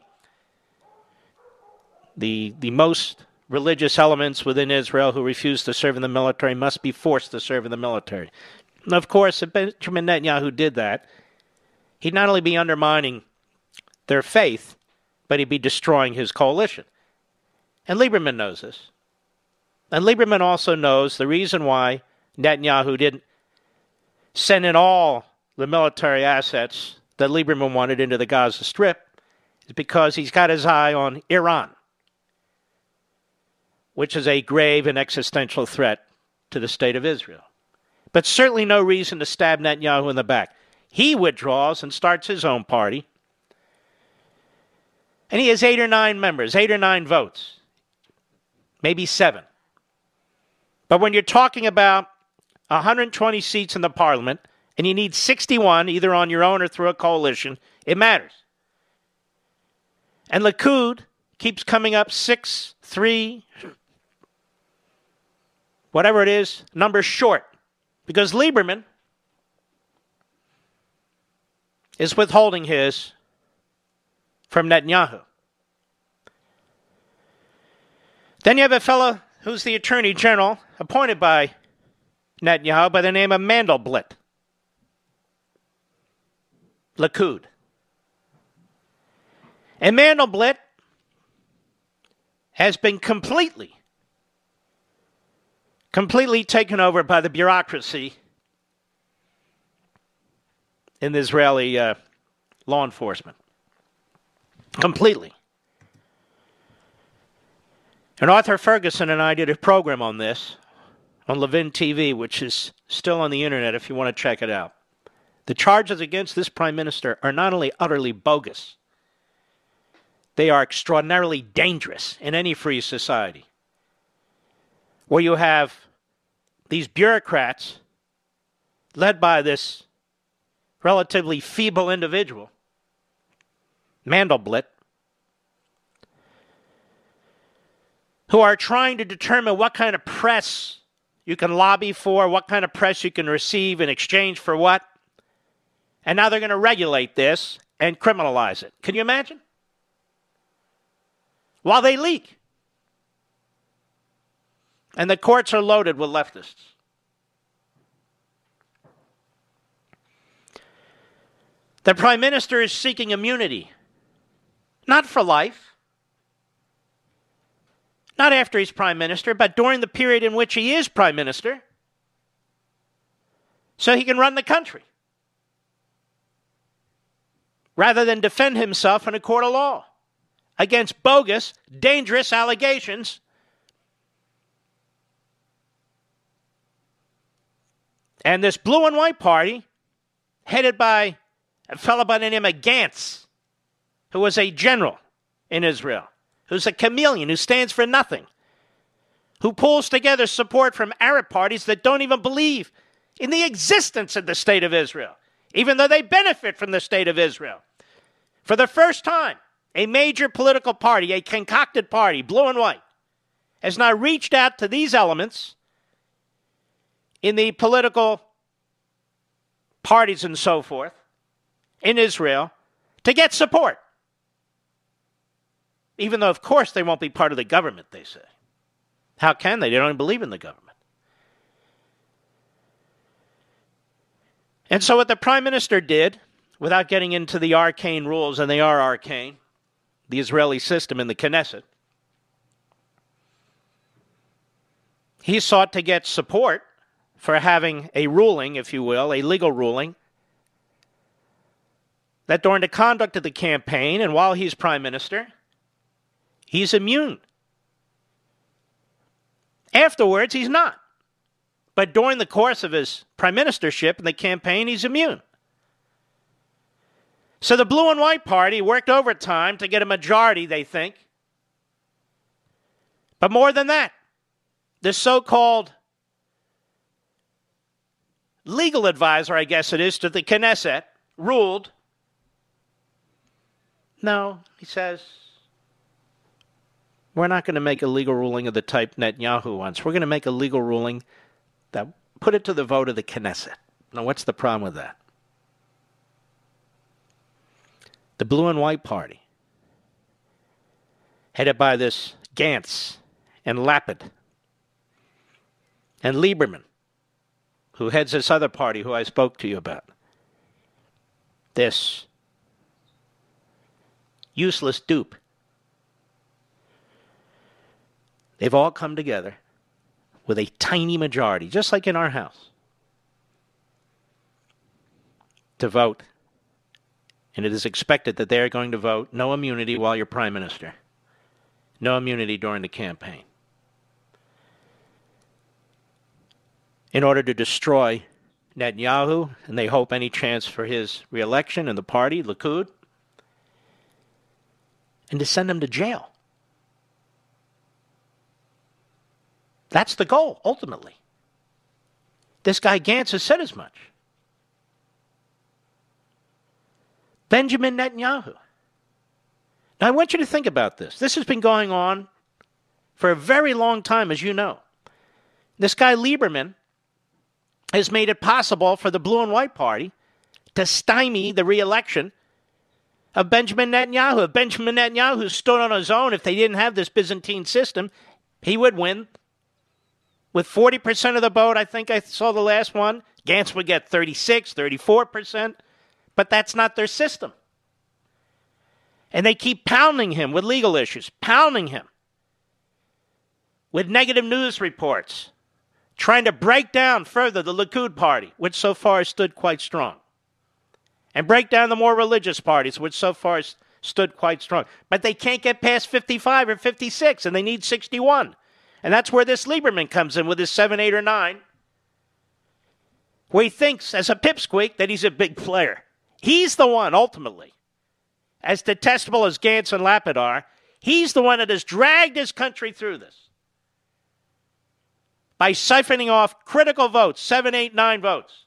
most religious elements within Israel who refuse to serve in the military must be forced to serve in the military. And of course, if Benjamin Netanyahu did that, he'd not only be undermining their faith, but he'd be destroying his coalition. And Lieberman knows this. And Lieberman also knows the reason why Netanyahu didn't send in all the military assets that Lieberman wanted into the Gaza Strip is because he's got his eye on Iran, which is a grave and existential threat to the state of Israel. But certainly no reason to stab Netanyahu in the back. He withdraws and starts his own party. And he has 8 or 9 members, 8 or 9 votes, maybe 7. But when you're talking about 120 seats in the parliament, and you need 61, either on your own or through a coalition, it matters. And Likud keeps coming up 6, 3, whatever it is, numbers short. Because Lieberman is withholding his from Netanyahu. Then you have a fellow who's the attorney general appointed by Netanyahu by the name of Mandelblit. Likud. And Mandelblit has been completely taken over by the bureaucracy in the Israeli law enforcement. Completely. And Arthur Ferguson and I did a program on this on Levin TV, which is still on the internet if you want to check it out. The charges against this prime minister are not only utterly bogus, they are extraordinarily dangerous in any free society, where you have these bureaucrats led by this relatively feeble individual, Mandelblit, who are trying to determine what kind of press you can lobby for, what kind of press you can receive in exchange for what. And now they're going to regulate this and criminalize it. Can you imagine? While they leak. And the courts are loaded with leftists. The prime minister is seeking immunity. Not for life. Not after he's prime minister, but during the period in which he is prime minister. So he can run the country. Rather than defend himself in a court of law against bogus, dangerous allegations. And this blue and white party, headed by a fellow by the name of Gantz, who was a general in Israel, who's a chameleon, who stands for nothing, who pulls together support from Arab parties that don't even believe in the existence of the state of Israel, even though they benefit from the state of Israel. For the first time, a major political party, a concocted party, blue and white, has now reached out to these elements in the political parties and so forth in Israel to get support. Even though, of course, they won't be part of the government, they say. How can they? They don't even believe in the government. And so what the prime minister did, without getting into the arcane rules, and they are arcane, the Israeli system in the Knesset, he sought to get support for having a ruling, if you will, a legal ruling, that during the conduct of the campaign and while he's prime minister, he's immune. Afterwards, he's not. But during the course of his prime ministership and the campaign, he's immune. So the blue and white party worked overtime to get a majority, they think. But more than that, the so-called legal advisor, I guess it is, to the Knesset, ruled, no, he says, we're not going to make a legal ruling of the type Netanyahu wants. We're going to make a legal ruling that put it to the vote of the Knesset. Now, what's the problem with that? The blue and white party, headed by this Gantz and Lapid and Lieberman, who heads this other party who I spoke to you about. This useless dupe. They've all come together with a tiny majority, just like in our house, to vote. And it is expected that they are going to vote no immunity while you're prime minister. No immunity during the campaign. In order to destroy Netanyahu, and they hope any chance for his reelection in the party, Likud, and to send him to jail. That's the goal, ultimately. This guy Gantz has said as much. Benjamin Netanyahu. Now, I want you to think about this. This has been going on for a very long time, as you know. This guy Lieberman has made it possible for the blue and white party to stymie the re-election of Benjamin Netanyahu. If Benjamin Netanyahu stood on his own, if they didn't have this Byzantine system, he would win. With 40% of the vote, I think I saw the last one, Gantz would get 36, 34%. But that's not their system. And they keep pounding him with legal issues, pounding him with negative news reports, trying to break down further the Likud party, which so far has stood quite strong, and break down the more religious parties, which so far has stood quite strong. But they can't get past 55 or 56, and they need 61. And that's where this Lieberman comes in with his 7, 8, or 9, where he thinks, as a pipsqueak, that he's a big player. He's the one, ultimately, as detestable as Gantz and Lapid are, he's the one that has dragged his country through this by siphoning off critical votes, 7, 8, 9 votes.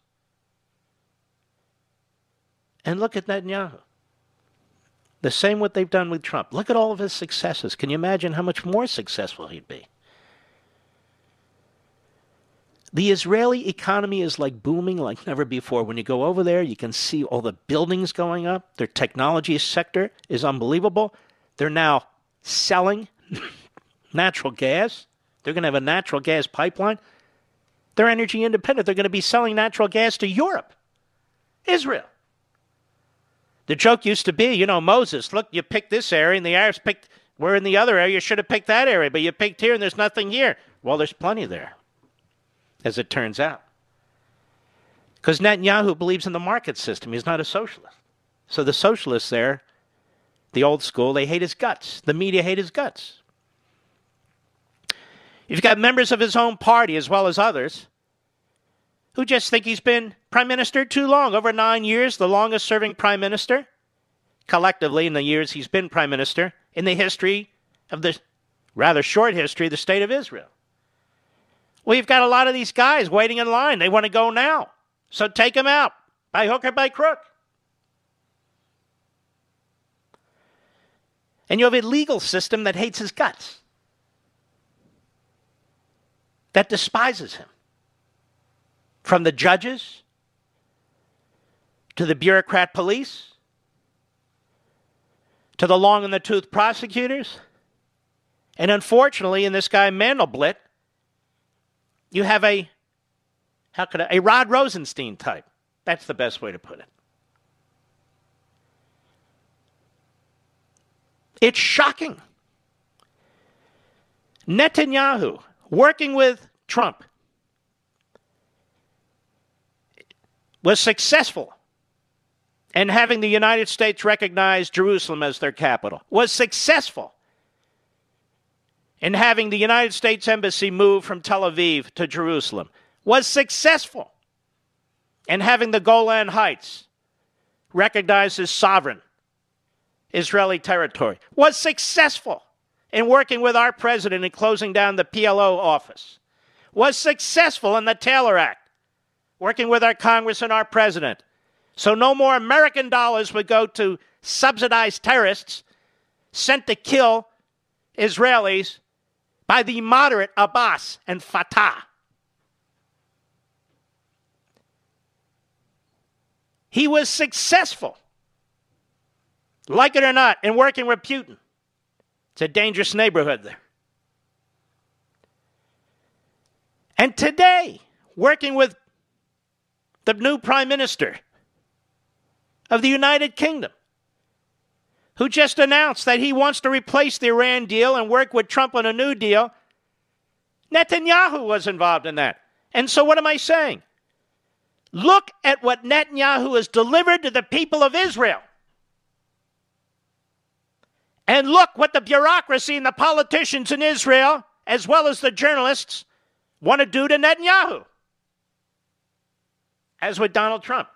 And look at Netanyahu. The same what they've done with Trump. Look at all of his successes. Can you imagine how much more successful he'd be? The Israeli economy is like booming like never before. When you go over there, you can see all the buildings going up. Their technology sector is unbelievable. They're now selling natural gas. They're going to have a natural gas pipeline. They're energy independent. They're going to be selling natural gas to Europe, Israel. The joke used to be, Moses, look, you picked this area, and the Arabs we're in the other area. You should have picked that area, but you picked here, and there's nothing here. Well, there's plenty there, as it turns out. Because Netanyahu believes in the market system. He's not a socialist. So the socialists there, the old school, they hate his guts. The media hate his guts. You've got members of his own party, as well as others, who just think he's been prime minister too long. Over 9 years, the longest-serving prime minister, collectively in the years he's been prime minister, in the history of the rather short history of the state of Israel. Well, you've got a lot of these guys waiting in line. They want to go now. So take them out, by hook or by crook. And you have a legal system that hates his guts, that despises him. From the judges to the bureaucrat police to the long-in-the-tooth prosecutors. And unfortunately, in this guy Mandelblit, you have a Rod Rosenstein type. That's the best way to put it. It's shocking. Netanyahu, working with Trump, was successful in having the United States recognize Jerusalem as their capital, was successful in having the United States Embassy move from Tel Aviv to Jerusalem, was successful in having the Golan Heights recognized as sovereign Israeli territory, was successful in working with our president in closing down the PLO office, was successful in the Taylor Act, working with our Congress and our president. So no more American dollars would go to subsidize terrorists sent to kill Israelis by the moderate Abbas and Fatah. He was successful, like it or not, in working with Putin. It's a dangerous neighborhood there. And today, working with the new prime minister of the United Kingdom, who just announced that he wants to replace the Iran deal and work with Trump on a new deal. Netanyahu was involved in that. And so what am I saying? Look at what Netanyahu has delivered to the people of Israel. And look what the bureaucracy and the politicians in Israel, as well as the journalists, want to do to Netanyahu. As with Donald Trump.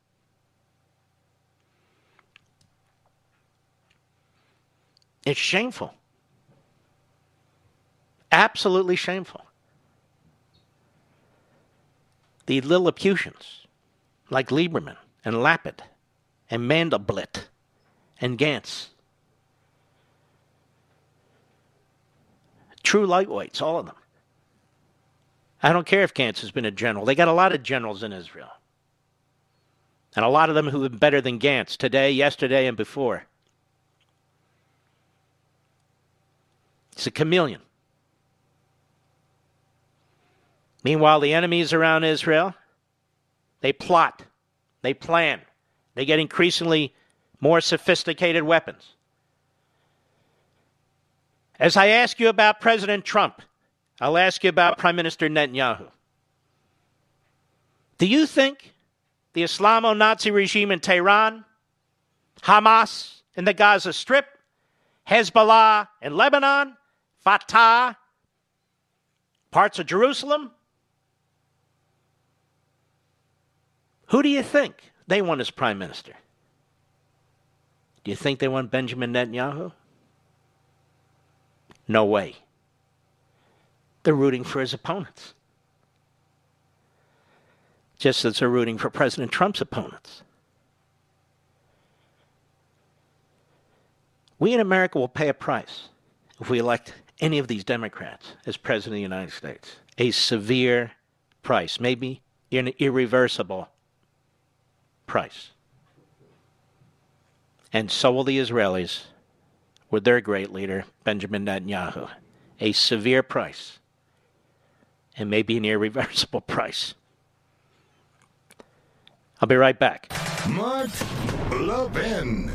It's shameful. Absolutely shameful. The Lilliputians, like Lieberman and Lapid and Mandelblit and Gantz, true lightweights, all of them. I don't care if Gantz has been a general. They got a lot of generals in Israel. And a lot of them who have been better than Gantz today, yesterday, and before. It's a chameleon. Meanwhile, the enemies around Israel, they plot, they plan, they get increasingly more sophisticated weapons. As I ask you about President Trump, I'll ask you about Prime Minister Netanyahu. Do you think the Islamo-Nazi regime in Tehran, Hamas in the Gaza Strip, Hezbollah in Lebanon, Fatah, parts of Jerusalem, who do you think they want as prime minister? Do you think they want Benjamin Netanyahu? No way. They're rooting for his opponents. Just as they're rooting for President Trump's opponents. We in America will pay a price if we elect any of these Democrats as President of the United States. A severe price, maybe an irreversible price. And so will the Israelis with their great leader, Benjamin Netanyahu. A severe price. And maybe an irreversible price. I'll be right back. Mark Levin.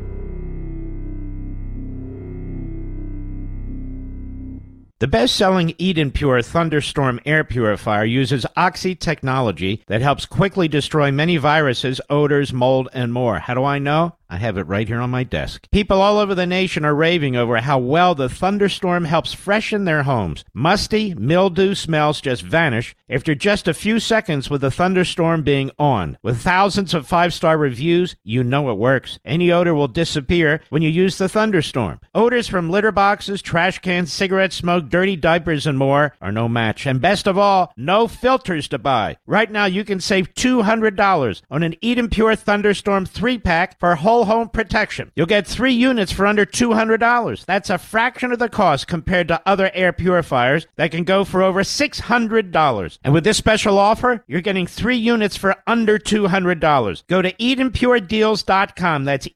The best-selling Eden Pure Thunderstorm air purifier uses Oxy technology that helps quickly destroy many viruses, odors, mold, and more. How do I know? I have it right here on my desk. People all over the nation are raving over how well the Thunderstorm helps freshen their homes. Musty, mildew smells just vanish after just a few seconds with the Thunderstorm being on. With thousands of 5-star reviews, you know it works. Any odor will disappear when you use the Thunderstorm. Odors from litter boxes, trash cans, cigarette smoke, dirty diapers, and more are no match. And best of all, no filters to buy. Right now, you can save $200 on an Eden Pure Thunderstorm 3-pack for whole home protection. You'll get 3 units for under $200. That's a fraction of the cost compared to other air purifiers that can go for over $600. And with this special offer, you're getting 3 units for under $200. Go to EdenPureDeals.com. That's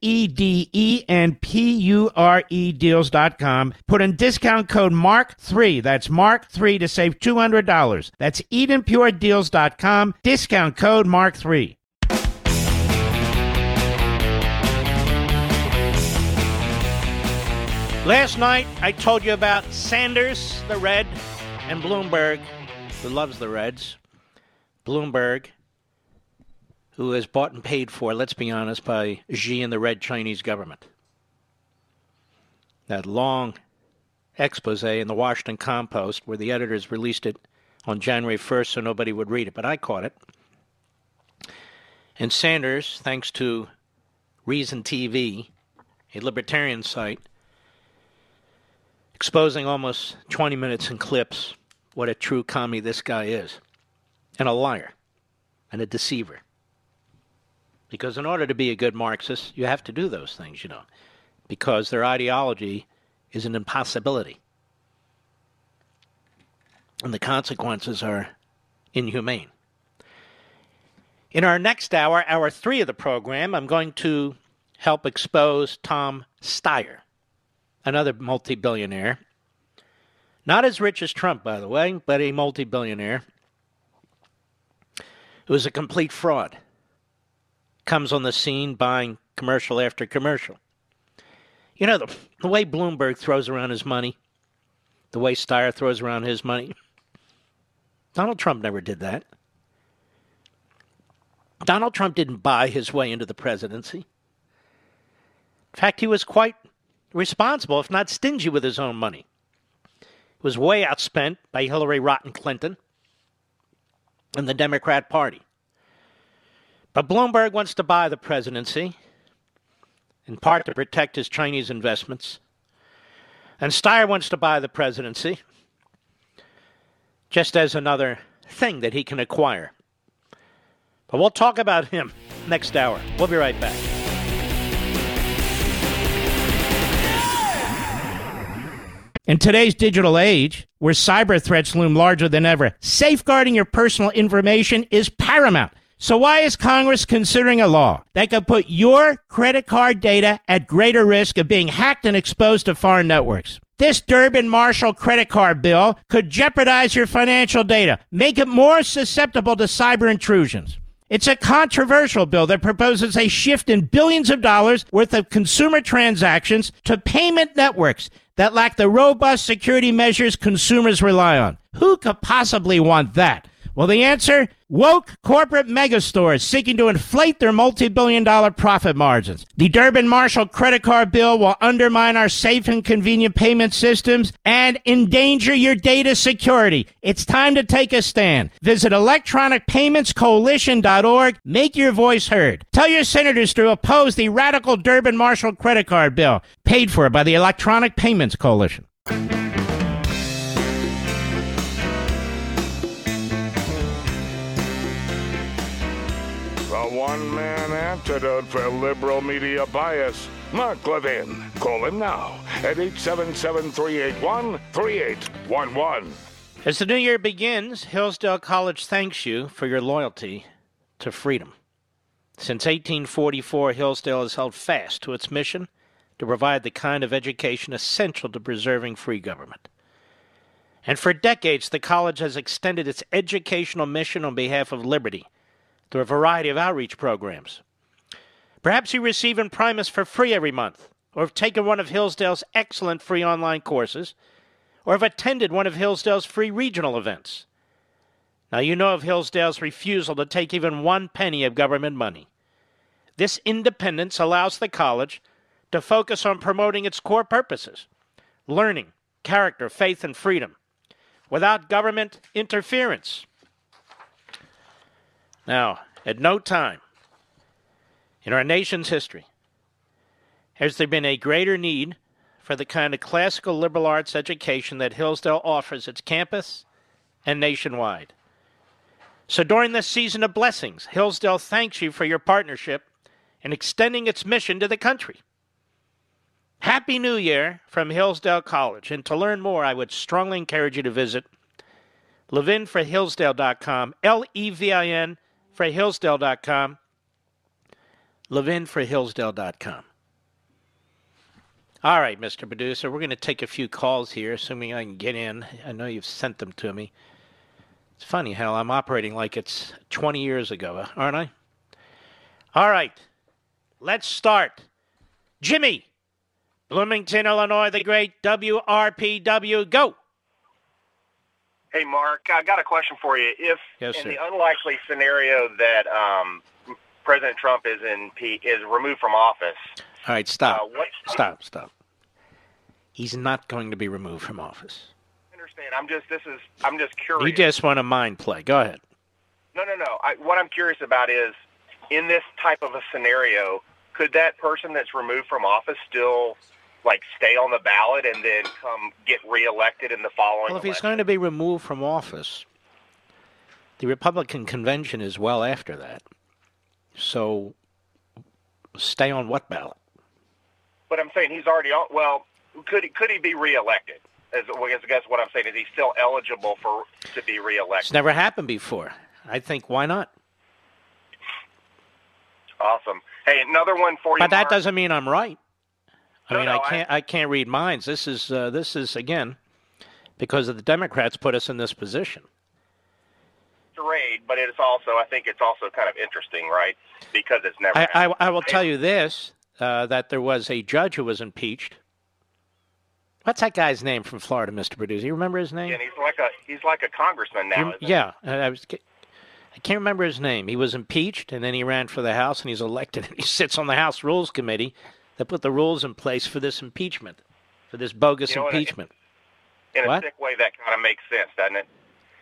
EDENPURE deals.com. Put in discount code MARK3. That's MARK3 to save $200. That's EdenPureDeals.com. Discount code MARK3. Last night, I told you about Sanders, the Red, and Bloomberg, who loves the Reds. Bloomberg, who is bought and paid for, let's be honest, by Xi and the Red Chinese government. That long expose in the Washington Compost where the editors released it on January 1st so nobody would read it, but I caught it. And Sanders, thanks to Reason TV, a libertarian site, exposing almost 20 minutes in clips what a true commie this guy is, and a liar, and a deceiver. Because in order to be a good Marxist, you have to do those things, you know, because their ideology is an impossibility. And the consequences are inhumane. In our next hour, hour 3 of the program, I'm going to help expose Tom Steyer, another multi-billionaire. Not as rich as Trump, by the way, but a multi-billionaire who is a complete fraud. Comes on the scene buying commercial after commercial. You know, the way Bloomberg throws around his money, the way Steyer throws around his money, Donald Trump never did that. Donald Trump didn't buy his way into the presidency. In fact, he was quite responsible, if not stingy, with his own money. It was way outspent by Hillary Rotten Clinton and the Democrat Party. But Bloomberg wants to buy the presidency, in part to protect his Chinese investments. And Steyer wants to buy the presidency just as another thing that he can acquire. But we'll talk about him next hour. We'll be right back. In today's digital age, where cyber threats loom larger than ever, safeguarding your personal information is paramount. So why is Congress considering a law that could put your credit card data at greater risk of being hacked and exposed to foreign networks? This Durbin-Marshall credit card bill could jeopardize your financial data, make it more susceptible to cyber intrusions. It's a controversial bill that proposes a shift in billions of dollars worth of consumer transactions to payment networks that lack the robust security measures consumers rely on. Who could possibly want that? Well, the answer? Woke corporate megastores seeking to inflate their multi-billion-dollar profit margins. The Durbin-Marshall credit card bill will undermine our safe and convenient payment systems and endanger your data security. It's time to take a stand. Visit electronicpaymentscoalition.org. Make your voice heard. Tell your senators to oppose the radical Durbin-Marshall credit card bill, paid for by the Electronic Payments Coalition. One-man antidote for liberal media bias. Mark Levin. Call him now at 877-381-3811. As the new year begins, Hillsdale College thanks you for your loyalty to freedom. Since 1844, Hillsdale has held fast to its mission to provide the kind of education essential to preserving free government. And for decades, the college has extended its educational mission on behalf of liberty through a variety of outreach programs. Perhaps you receive Imprimis for free every month, or have taken one of Hillsdale's excellent free online courses, or have attended one of Hillsdale's free regional events. Now you know of Hillsdale's refusal to take even 1 penny of government money. This independence allows the college to focus on promoting its core purposes: learning, character, faith, and freedom, without government interference. Now, at no time in our nation's history has there been a greater need for the kind of classical liberal arts education that Hillsdale offers its campus and nationwide. So during this season of blessings, Hillsdale thanks you for your partnership in extending its mission to the country. Happy New Year from Hillsdale College. And to learn more, I would strongly encourage you to visit levinforhillsdale.com, Levin for Hillsdale.com, levinforhillsdale.com. All right, Mr. Producer, we're going to take a few calls here, assuming I can get in. I know you've sent them to me. It's funny how I'm operating like it's 20 years ago, aren't I? All right, let's start. Jimmy, Bloomington, Illinois, the great WRPW, go. Hey, Mark, I got a question for you. If Yes, in sir. the unlikely scenario that President Trump is removed from office, All right, stop. what? Stop. He's not going to be removed from office. I understand. I'm just curious. You just want to mind play. Go ahead. No. What I'm curious about is, in this type of a scenario, could that person that's removed from office still, stay on the ballot and then come get reelected in the following Well, if he's election? going to be removed from office, the Republican convention is well after that. So stay on what ballot? But I'm saying he's already on. Well, could he be reelected? I guess what I'm saying is he's still eligible to be It's reelected. never happened before. I think, why not? Awesome. Hey, another one for you. But that Mark. doesn't mean I'm right. No, I can't read minds. This is again because the Democrats put us in this position. Charade, but I think it's also kind of interesting, right? Because it's never happened. I will tell you this, that there was a judge who was impeached. What's that guy's name from Florida, Mr. Producer? You remember his name? And he's like a congressman now. isn't he? Yeah, I can't remember his name. He was impeached, and then he ran for the House, and he's elected, and he sits on the House Rules Committee that put the rules in place for this impeachment, for this bogus impeachment. In What? a sick way, that kind of makes sense, doesn't it?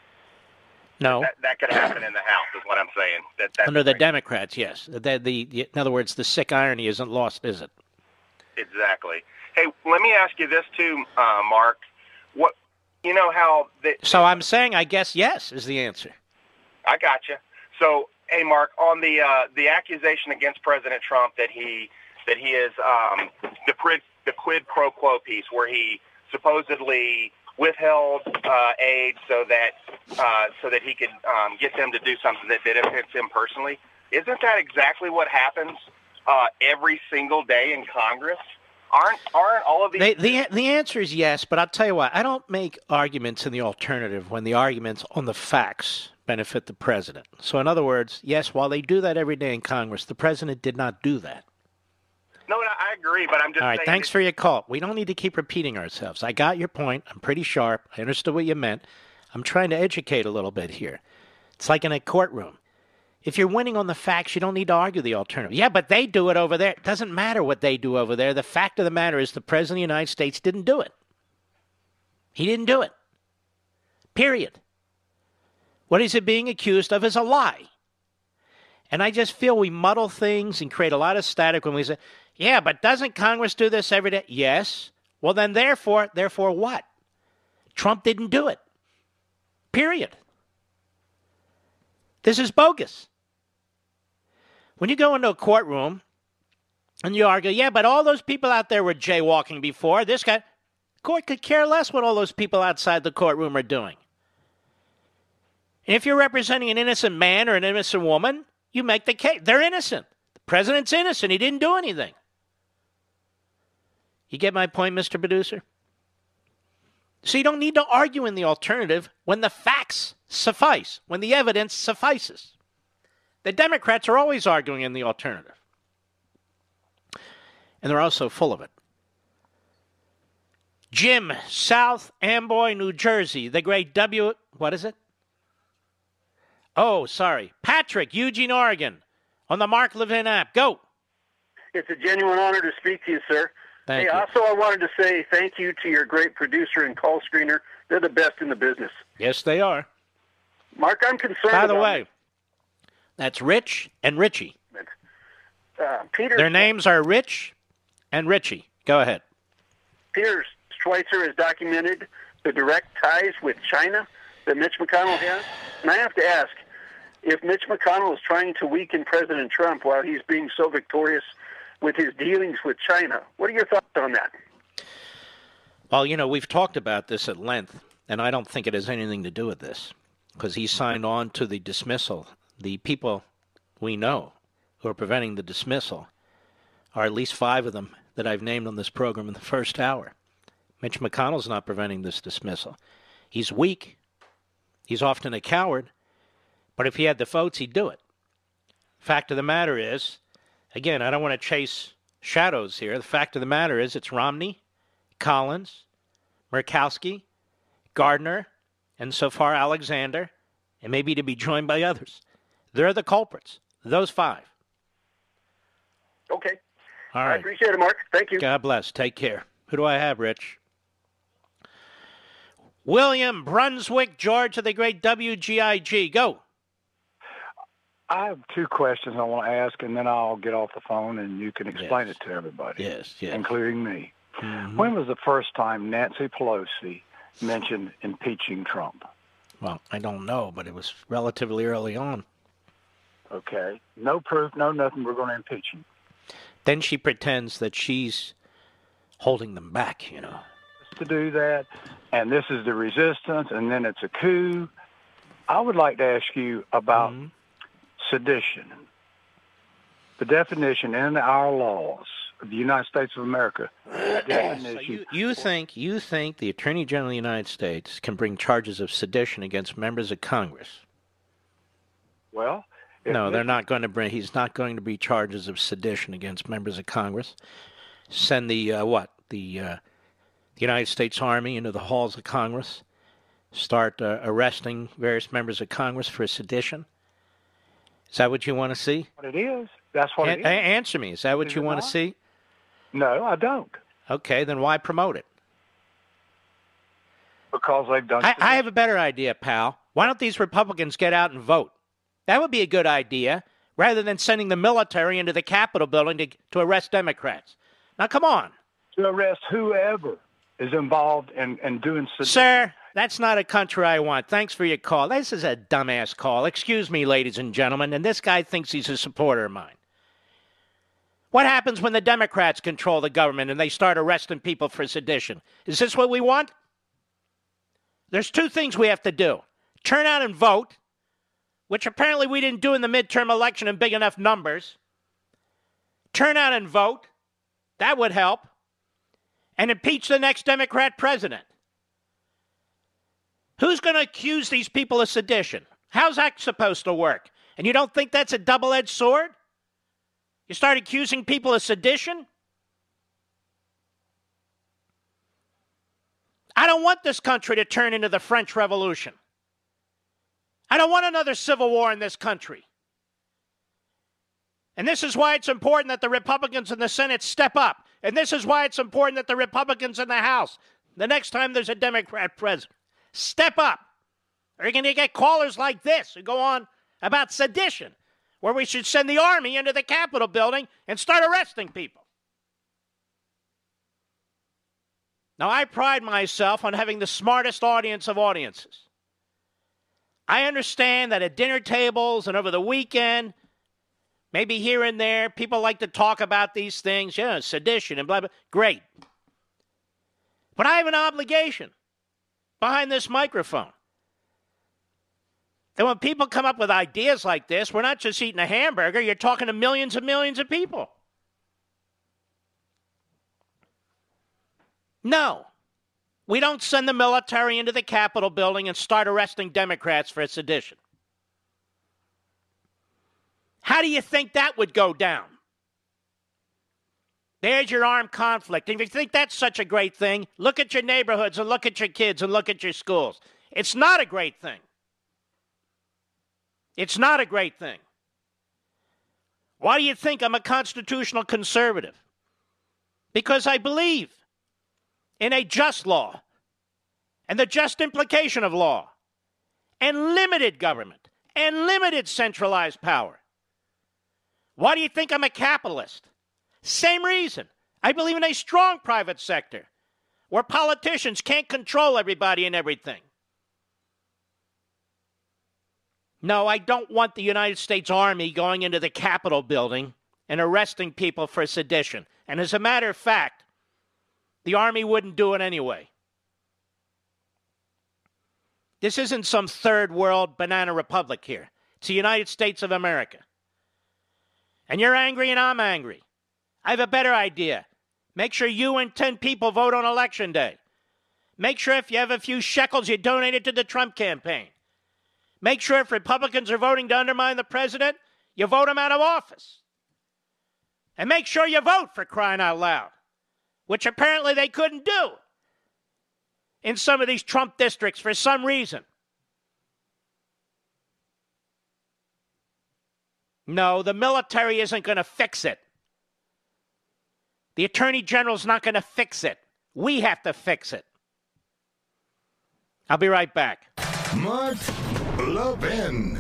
No. That could happen in the House, is what I'm saying. That's Under the right. Democrats, yes. In other words, the sick irony isn't lost, is it? Exactly. Hey, let me ask you this too, Mark. What you know how So I'm saying, I guess yes is the answer. I got you. So, hey, Mark, on the accusation against President Trump that he is the quid pro quo piece, where he supposedly withheld aid so that he could get them to do something that benefits him personally. Isn't that exactly what happens every single day in Congress? Aren't all of these? The answer is yes, but I'll tell you what. I don't make arguments in the alternative when the arguments on the facts benefit the president. So in other words, yes, while they do that every day in Congress, the president did not do that. No, I agree, but I'm just All right, saying. thanks for your call. We don't need to keep repeating ourselves. I got your point. I'm pretty sharp. I understood what you meant. I'm trying to educate a little bit here. It's like in a courtroom. If you're winning on the facts, you don't need to argue the alternative. Yeah, but they do it over there. It doesn't matter what they do over there. The fact of the matter is the President of the United States didn't do it. He didn't do it. Period. What he's being accused of is a lie. And I just feel we muddle things and create a lot of static when we say, yeah, but doesn't Congress do this every day? Yes. Well, then therefore what? Trump didn't do it. Period. This is bogus. When you go into a courtroom and you argue, yeah, but all those people out there were jaywalking before, this guy, court could care less what all those people outside the courtroom are doing. And if you're representing an innocent man or an innocent woman, you make the case. They're innocent. The president's innocent. He didn't do anything. You get my point, Mr. Producer? So you don't need to argue in the alternative when the facts suffice, when the evidence suffices. The Democrats are always arguing in the alternative. And they're also full of it. Jim, South Amboy, New Jersey, the great W... What is it? Oh, sorry. Patrick, Eugene, Oregon, on the Mark Levin app. Go. It's a genuine honor to speak to you, sir. Thank you. Also, I wanted to say thank you to your great producer and call screener. They're the best in the business. Yes, they are. Mark, I'm concerned By the way, that's Rich and Richie. Peter. Their names are Rich and Richie. Go ahead. Peter Schweitzer has documented the direct ties with China that Mitch McConnell has. And I have to ask, if Mitch McConnell is trying to weaken President Trump while he's being so victorious with his dealings with China, what are your thoughts on that? Well, you know, we've talked about this at length, and I don't think it has anything to do with this, because he signed on to the dismissal. The people we know who are preventing the dismissal are at least 5 of them that I've named on this program in the first hour. Mitch McConnell's not preventing this dismissal. He's weak. He's often a coward. But if he had the votes, he'd do it. Fact of the matter is, again, I don't want to chase shadows here. The fact of the matter is it's Romney, Collins, Murkowski, Gardner, and so far Alexander, and maybe to be joined by others. They're the culprits, those 5. Okay. All right. I appreciate it, Mark. Thank you. God bless. Take care. Who do I have, Rich? William, Brunswick, Georgia, the great WGIG. Go. I have 2 questions I want to ask, and then I'll get off the phone, and you can explain it to everybody, yes, including me. Mm-hmm. When was the first time Nancy Pelosi mentioned impeaching Trump? Well, I don't know, but it was relatively early on. Okay. No proof, no nothing. We're going to impeach him. Then she pretends that she's holding them back, you know. To do that, and this is the resistance, and then it's a coup. I would like to ask you about sedition. The definition in our laws of the United States of America. So you think the Attorney General of the United States can bring charges of sedition against members of Congress? Well, no, they're not going to bring. He's not going to be charges of sedition against members of Congress. Send the the United States Army into the halls of Congress. Start arresting various members of Congress for sedition. Is that what you want to see? What it is. That's what it is. Answer me. Is that what you want to see? No, I don't. Okay, then why promote it? Because they've done. I have a better idea, pal. Why don't these Republicans get out and vote? That would be a good idea, rather than sending the military into the Capitol building to arrest Democrats. Now, come on. To arrest whoever is involved in doing sedition. Sir, that's not a country I want. Thanks for your call. This is a dumbass call. Excuse me, ladies and gentlemen, and this guy thinks he's a supporter of mine. What happens when the Democrats control the government and they start arresting people for sedition? Is this what we want? There's 2 things we have to do. Turn out and vote, which apparently we didn't do in the midterm election in big enough numbers. Turn out and vote. That would help. And impeach the next Democrat president. Who's going to accuse these people of sedition? How's that supposed to work? And you don't think that's a double-edged sword? You start accusing people of sedition? I don't want this country to turn into the French Revolution. I don't want another civil war in this country. And this is why it's important that the Republicans in the Senate step up. And this is why it's important that the Republicans in the House, the next time there's a Democrat president, step up. Or you're going to get callers like this who go on about sedition, where we should send the army into the Capitol building and start arresting people. Now, I pride myself on having the smartest audience of audiences. I understand that at dinner tables and over the weekend, maybe here and there, people like to talk about these things, sedition and blah, blah. Great. But I have an obligation behind this microphone And when people come up with ideas like this, we're not just eating a hamburger, you're talking to millions and millions of people. No, we don't send the military into the Capitol building and start arresting Democrats for sedition. How do you think that would go down? There's your armed conflict. And if you think that's such a great thing, look at your neighborhoods and look at your kids and look at your schools. It's not a great thing. It's not a great thing. Why do you think I'm a constitutional conservative? Because I believe in a just law and the just implication of law and limited government and limited centralized power. Why do you think I'm a capitalist? Same reason. I believe in a strong private sector where politicians can't control everybody and everything. No, I don't want the United States Army going into the Capitol building and arresting people for sedition. And as a matter of fact, the Army wouldn't do it anyway. This isn't some third world banana republic here. It's the United States of America. And you're angry and I'm angry. I have a better idea. Make sure you and 10 people vote on Election Day. Make sure if you have a few shekels, you donate it to the Trump campaign. Make sure if Republicans are voting to undermine the president, you vote them out of office. And make sure you vote, for crying out loud, which apparently they couldn't do in some of these Trump districts for some reason. No, the military isn't going to fix it. The Attorney General's not going to fix it. We have to fix it. I'll be right back. Mark Levin.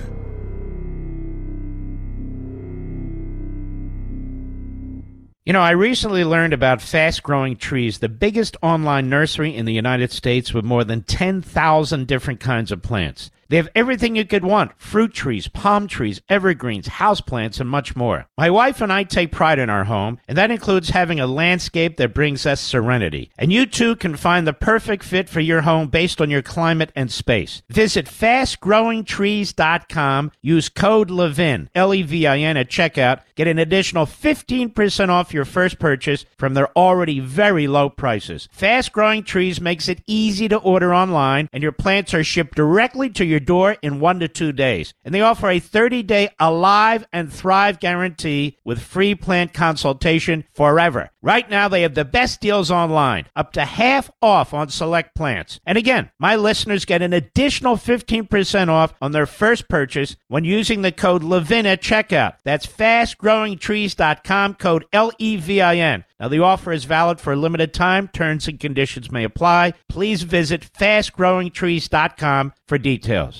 You know, I recently learned about Fast Growing Trees, the biggest online nursery in the United States with more than 10,000 different kinds of plants. They have everything you could want: fruit trees, palm trees, evergreens, houseplants, and much more. My wife and I take pride in our home, and that includes having a landscape that brings us serenity. And you too can find the perfect fit for your home based on your climate and space. Visit fastgrowingtrees.com. Use code LEVIN, L-E-V-I-N, at checkout. Get an additional 15% off your first purchase from their already very low prices. Fast Growing Trees makes it easy to order online, and your plants are shipped directly to your door in 1 to 2 days. And they offer a 30-day Alive and Thrive guarantee with free plant consultation forever. Right now, they have the best deals online, up to half off on select plants. And again, my listeners get an additional 15% off on their first purchase when using the code LEVIN at checkout. That's fastgrowingtrees.com, code LEVIN. Now, the offer is valid for a limited time. Terms and conditions may apply. Please visit fastgrowingtrees.com for details.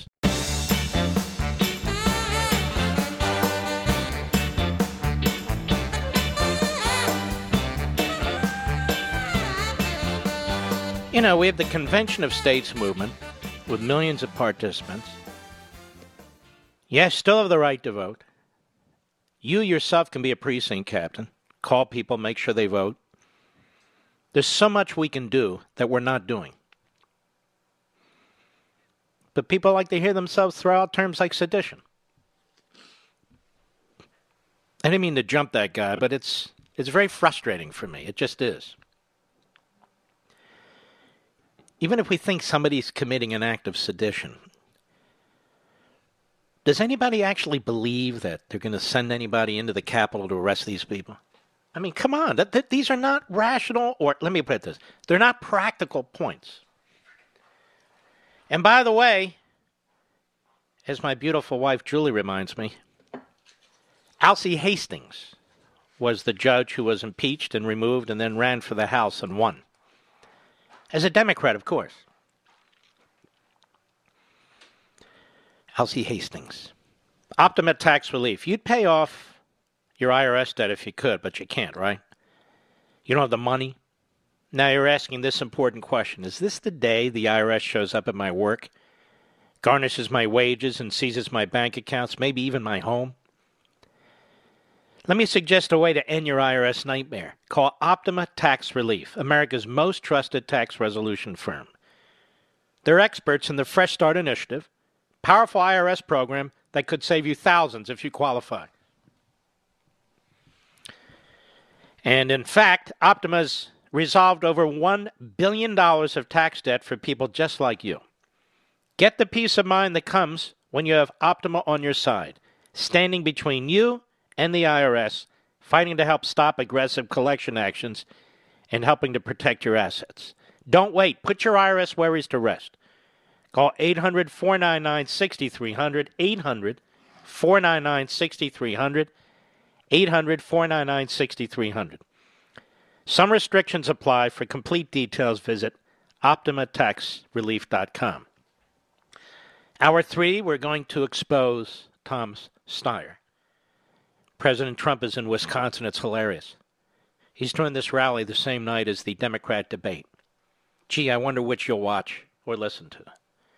You know, we have the Convention of States movement with millions of participants. Yes, still have the right to vote. You yourself can be a precinct captain. Call people, make sure they vote. There's so much we can do that we're not doing. But people like to hear themselves throw out terms like sedition. I didn't mean to jump that guy, but it's very frustrating for me. It just is. Even if we think somebody's committing an act of sedition, does anybody actually believe that they're going to send anybody into the Capitol to arrest these people? I mean, come on. These are not rational, or let me put it this. They're not practical points. And by the way, as my beautiful wife Julie reminds me, Alcee Hastings was the judge who was impeached and removed and then ran for the House and won. As a Democrat, of course. Alcee Hastings. Optima tax relief. You'd pay off your IRS debt if you could, but you can't, right? You don't have the money. Now you're asking this important question. Is this the day the IRS shows up at my work, garnishes my wages, and seizes my bank accounts, maybe even my home? Let me suggest a way to end your IRS nightmare. Call Optima Tax Relief, America's most trusted tax resolution firm. They're experts in the Fresh Start Initiative, Powerful IRS program that could save you thousands if you qualify. And in fact, Optima's resolved over $1 billion of tax debt for people just like you. Get the peace of mind that comes when you have Optima on your side, standing between you and the IRS, fighting to help stop aggressive collection actions and helping to protect your assets. Don't wait. Put your IRS worries to rest. Call 800-499-6300, 800-499-6300, 800-499-6300. Some restrictions apply. For complete details, visit OptimaTaxRelief.com. Hour 3, we're going to expose Tom Steyer. President Trump is in Wisconsin. It's hilarious. He's doing this rally the same night as the Democrat debate. Gee, I wonder which you'll watch or listen to.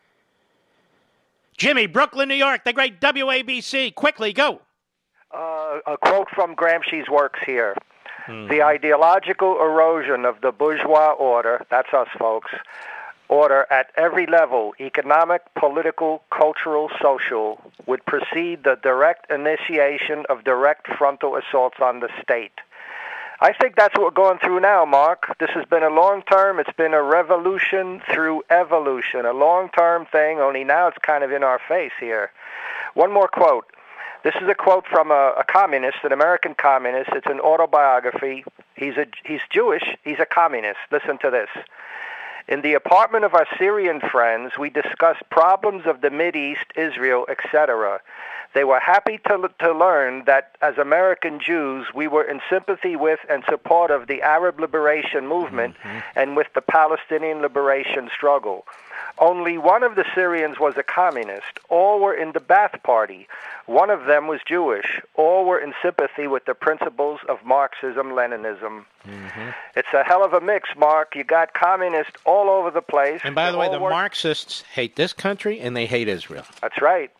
Jimmy, Brooklyn, New York, the great WABC. Quickly, go. A quote from Gramsci's works here. The ideological erosion of the bourgeois order, that's us folks, order at every level, economic, political, cultural, social, would precede the direct initiation of direct frontal assaults on the state. I think that's what we're going through now, Mark. This has been a long term. It's been a revolution through evolution, a long-term thing, only now it's kind of in our face here. One more quote. This is a quote from a communist, an American communist. It's an autobiography. He's Jewish. He's a communist. Listen to this. In the apartment of our Syrian friends, we discussed problems of the Mideast, Israel, etc. They were happy to learn that as American Jews, we were in sympathy with and support of the Arab liberation movement and with the Palestinian liberation struggle. Only one of the Syrians was a communist. All were in the Ba'ath Party. One of them was Jewish. All were in sympathy with the principles of Marxism-Leninism. It's a hell of a mix, Mark. You got communists all over the place. And by the way, the Marxists hate this country and they hate Israel. That's right.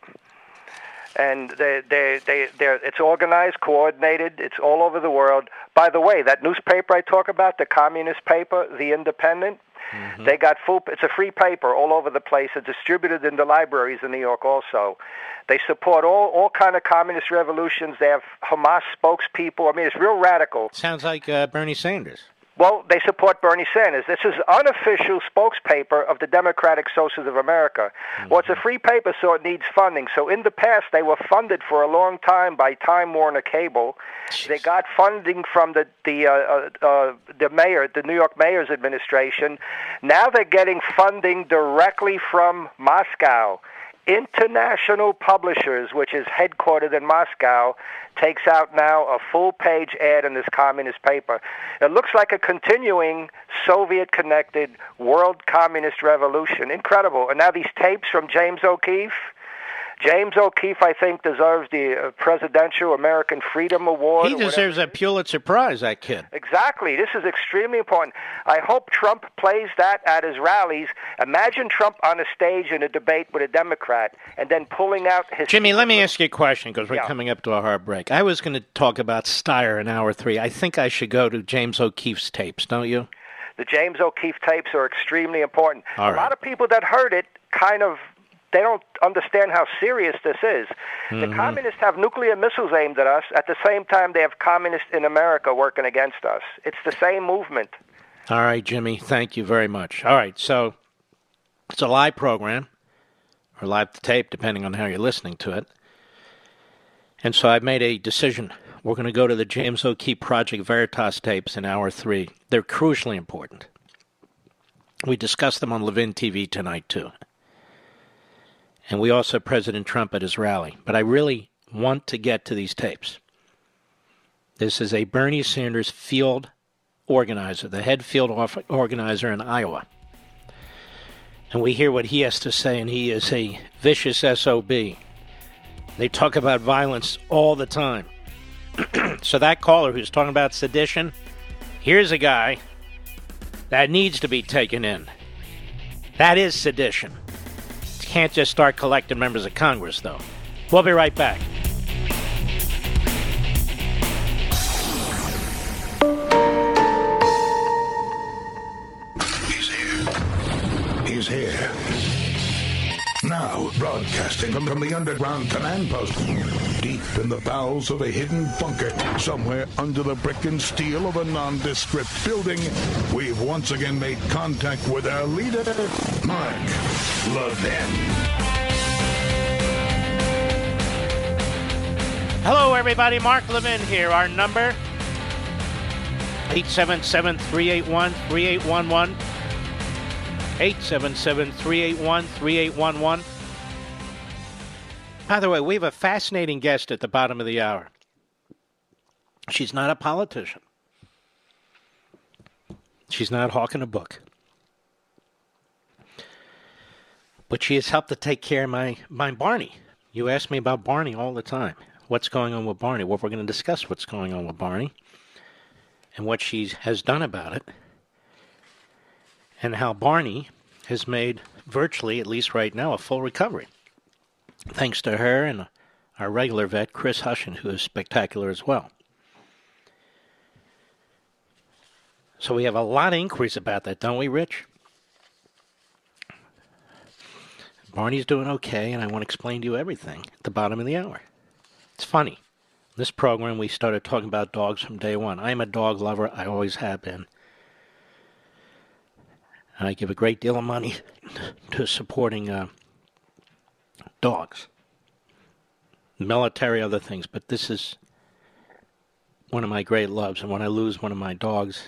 And it's organized, coordinated. It's all over the world. By the way, that newspaper I talk about, the communist paper, The Independent, they got it's a free paper all over the place. It's distributed in the libraries in New York also. They support all kind of communist revolutions. They have Hamas spokespeople. I mean, it's real radical. Sounds like Bernie Sanders. Well, they support Bernie Sanders. This is unofficial spokespaper of the Democratic Socialists of America. Well, it's a free paper, so it needs funding. So in the past, they were funded for a long time by Time Warner Cable. They got funding from the mayor, the New York mayor's administration. Now they're getting funding directly from Moscow. International Publishers, which is headquartered in Moscow, takes out now a full-page ad in this communist paper. It looks like a continuing Soviet-connected world communist revolution. Incredible. And now these tapes from James O'Keefe. James O'Keefe, I think, deserves the Presidential American Freedom Award. He deserves a Pulitzer Prize, that kid. Exactly. This is extremely important. I hope Trump plays that at his rallies. Imagine Trump on a stage in a debate with a Democrat and then pulling out his... Jimmy, let me ask you a question because we're coming up to a hard break. I was going to talk about Steyer in hour 3. I think I should go to James O'Keefe's tapes, don't you? The James O'Keefe tapes are extremely important. All right. A lot of people that heard it kind of... They don't understand how serious this is. The communists have nuclear missiles aimed at us. At the same time, they have communists in America working against us. It's the same movement. All right, Jimmy. Thank you very much. All right, so it's a live program, or live to tape, depending on how you're listening to it. And so I've made a decision. We're going to go to the James O'Keefe Project Veritas tapes in hour 3. They're crucially important. We discussed them on Levin TV tonight, too. And we also have President Trump at his rally. But I really want to get to these tapes. This is a Bernie Sanders field organizer, the head field organizer in Iowa. And we hear what he has to say, and he is a vicious SOB. They talk about violence all the time. So that caller who's talking about sedition, here's a guy that needs to be taken in. That is sedition. Can't just start collecting members of Congress, though. We'll be right back. He's here. Now, broadcasting from the underground command post, deep in the bowels of a hidden bunker, somewhere under the brick and steel of a nondescript building, we've once again made contact with our leader, Mark Levin. Hello, everybody. Mark Levin here. Our number, 877-381-3811. 877-381-3811. By the way, we have a fascinating guest at the bottom of the hour. She's not a politician. She's not hawking a book. But she has helped to take care of my Barney. You ask me about Barney all the time. What's going on with Barney? Well, we're going to discuss what's going on with Barney and what she has done about it, and how Barney has made virtually, at least right now, a full recovery. Thanks to her and our regular vet, Chris Hushin, who is spectacular as well. So we have a lot of inquiries about that, don't we, Rich? Barney's doing okay, and I want to explain to you everything at the bottom of the hour. It's funny. In this program, we started talking about dogs from day one. I am a dog lover. I always have been. And I give a great deal of money to supporting dogs. Military, other things. But this is one of my great loves. And when I lose one of my dogs,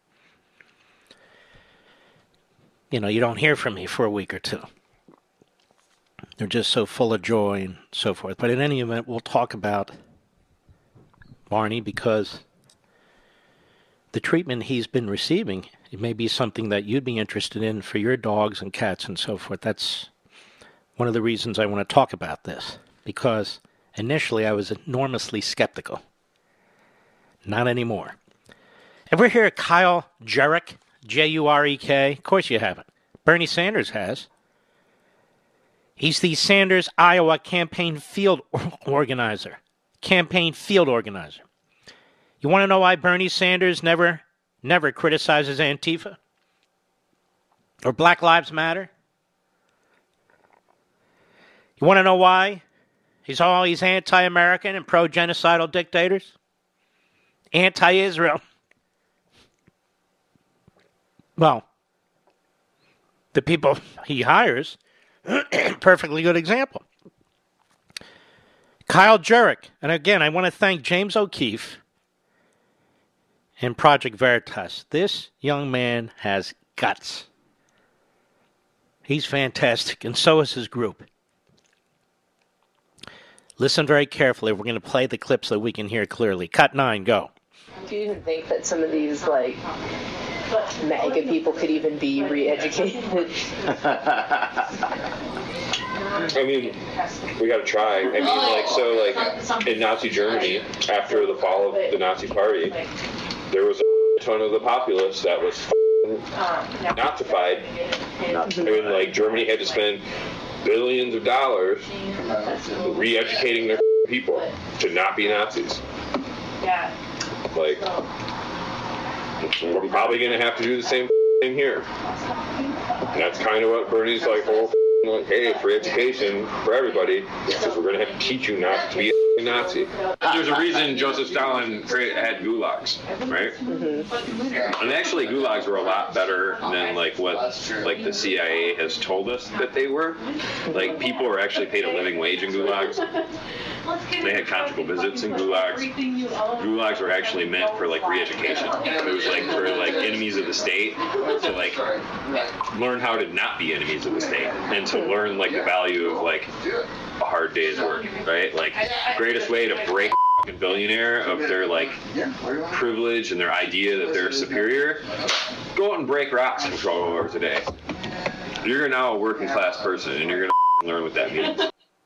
you know, you don't hear from me for a week or two. They're just so full of joy and so forth. But in any event, we'll talk about Barney because the treatment he's been receiving, it may be something that you'd be interested in for your dogs and cats and so forth. That's one of the reasons I want to talk about this. Because initially I was enormously skeptical. Not anymore. Ever hear of Kyle Jurek? J-U-R-E-K? Of course you haven't. Bernie Sanders has. He's the Sanders, Iowa campaign field organizer. Campaign field organizer. You want to know why Bernie Sanders never criticizes Antifa? Or Black Lives Matter? You want to know why he's always anti-American and pro-genocidal dictators? Anti-Israel. Well, the people he hires, perfectly good example. Kyle Jurek. And again, I want to thank James O'Keefe and Project Veritas. This young man has guts. He's fantastic, and so is his group. Listen very carefully. We're going to play the clip so we can hear clearly. Cut 9, go. Do you even think that some of these, MAGA people could even be re-educated? I mean, we got to try. I mean, in Nazi Germany, after the fall of the Nazi Party, there was a ton of the populace that was Nazified. I mean, Germany had to spend billions of dollars re-educating their people to not be Nazis. Yeah. We're probably going to have to do the same thing here. And that's kind of what Bernie's hey, free education for everybody, because we're going to have to teach you not to be a Nazi. There's a reason Joseph Stalin had gulags, right? Mm-hmm. And actually, gulags were a lot better than what the CIA has told us that they were. People were actually paid a living wage in gulags. They had conjugal visits in gulags. Gulags were actually meant for re-education. It was for enemies of the state to learn how to not be enemies of the state and to learn the value of a hard day's work, right? Greatest way to break a billionaire of their privilege and their idea that they're superior, go out and break rocks for 12 hours a day. You're now a working class person and you're gonna learn what that means.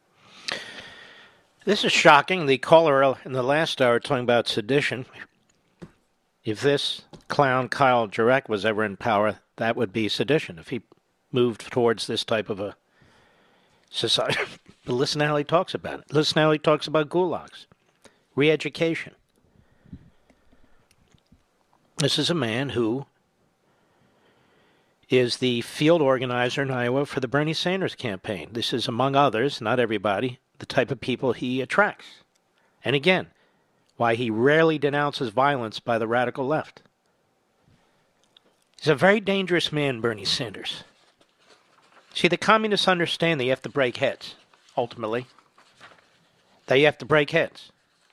This is shocking. The caller in the last hour talking about sedition. If this clown Kyle Jurek was ever in power, that would be sedition. If he moved towards this type of a society. But listen to how he talks about it. Listen to how he talks about gulags. Re-education. This is a man who is the field organizer in Iowa for the Bernie Sanders campaign. This is, among others, not everybody, the type of people he attracts. And again, why he rarely denounces violence by the radical left. He's a very dangerous man, Bernie Sanders. See, the communists understand that you have to break heads, ultimately. That you have to break heads.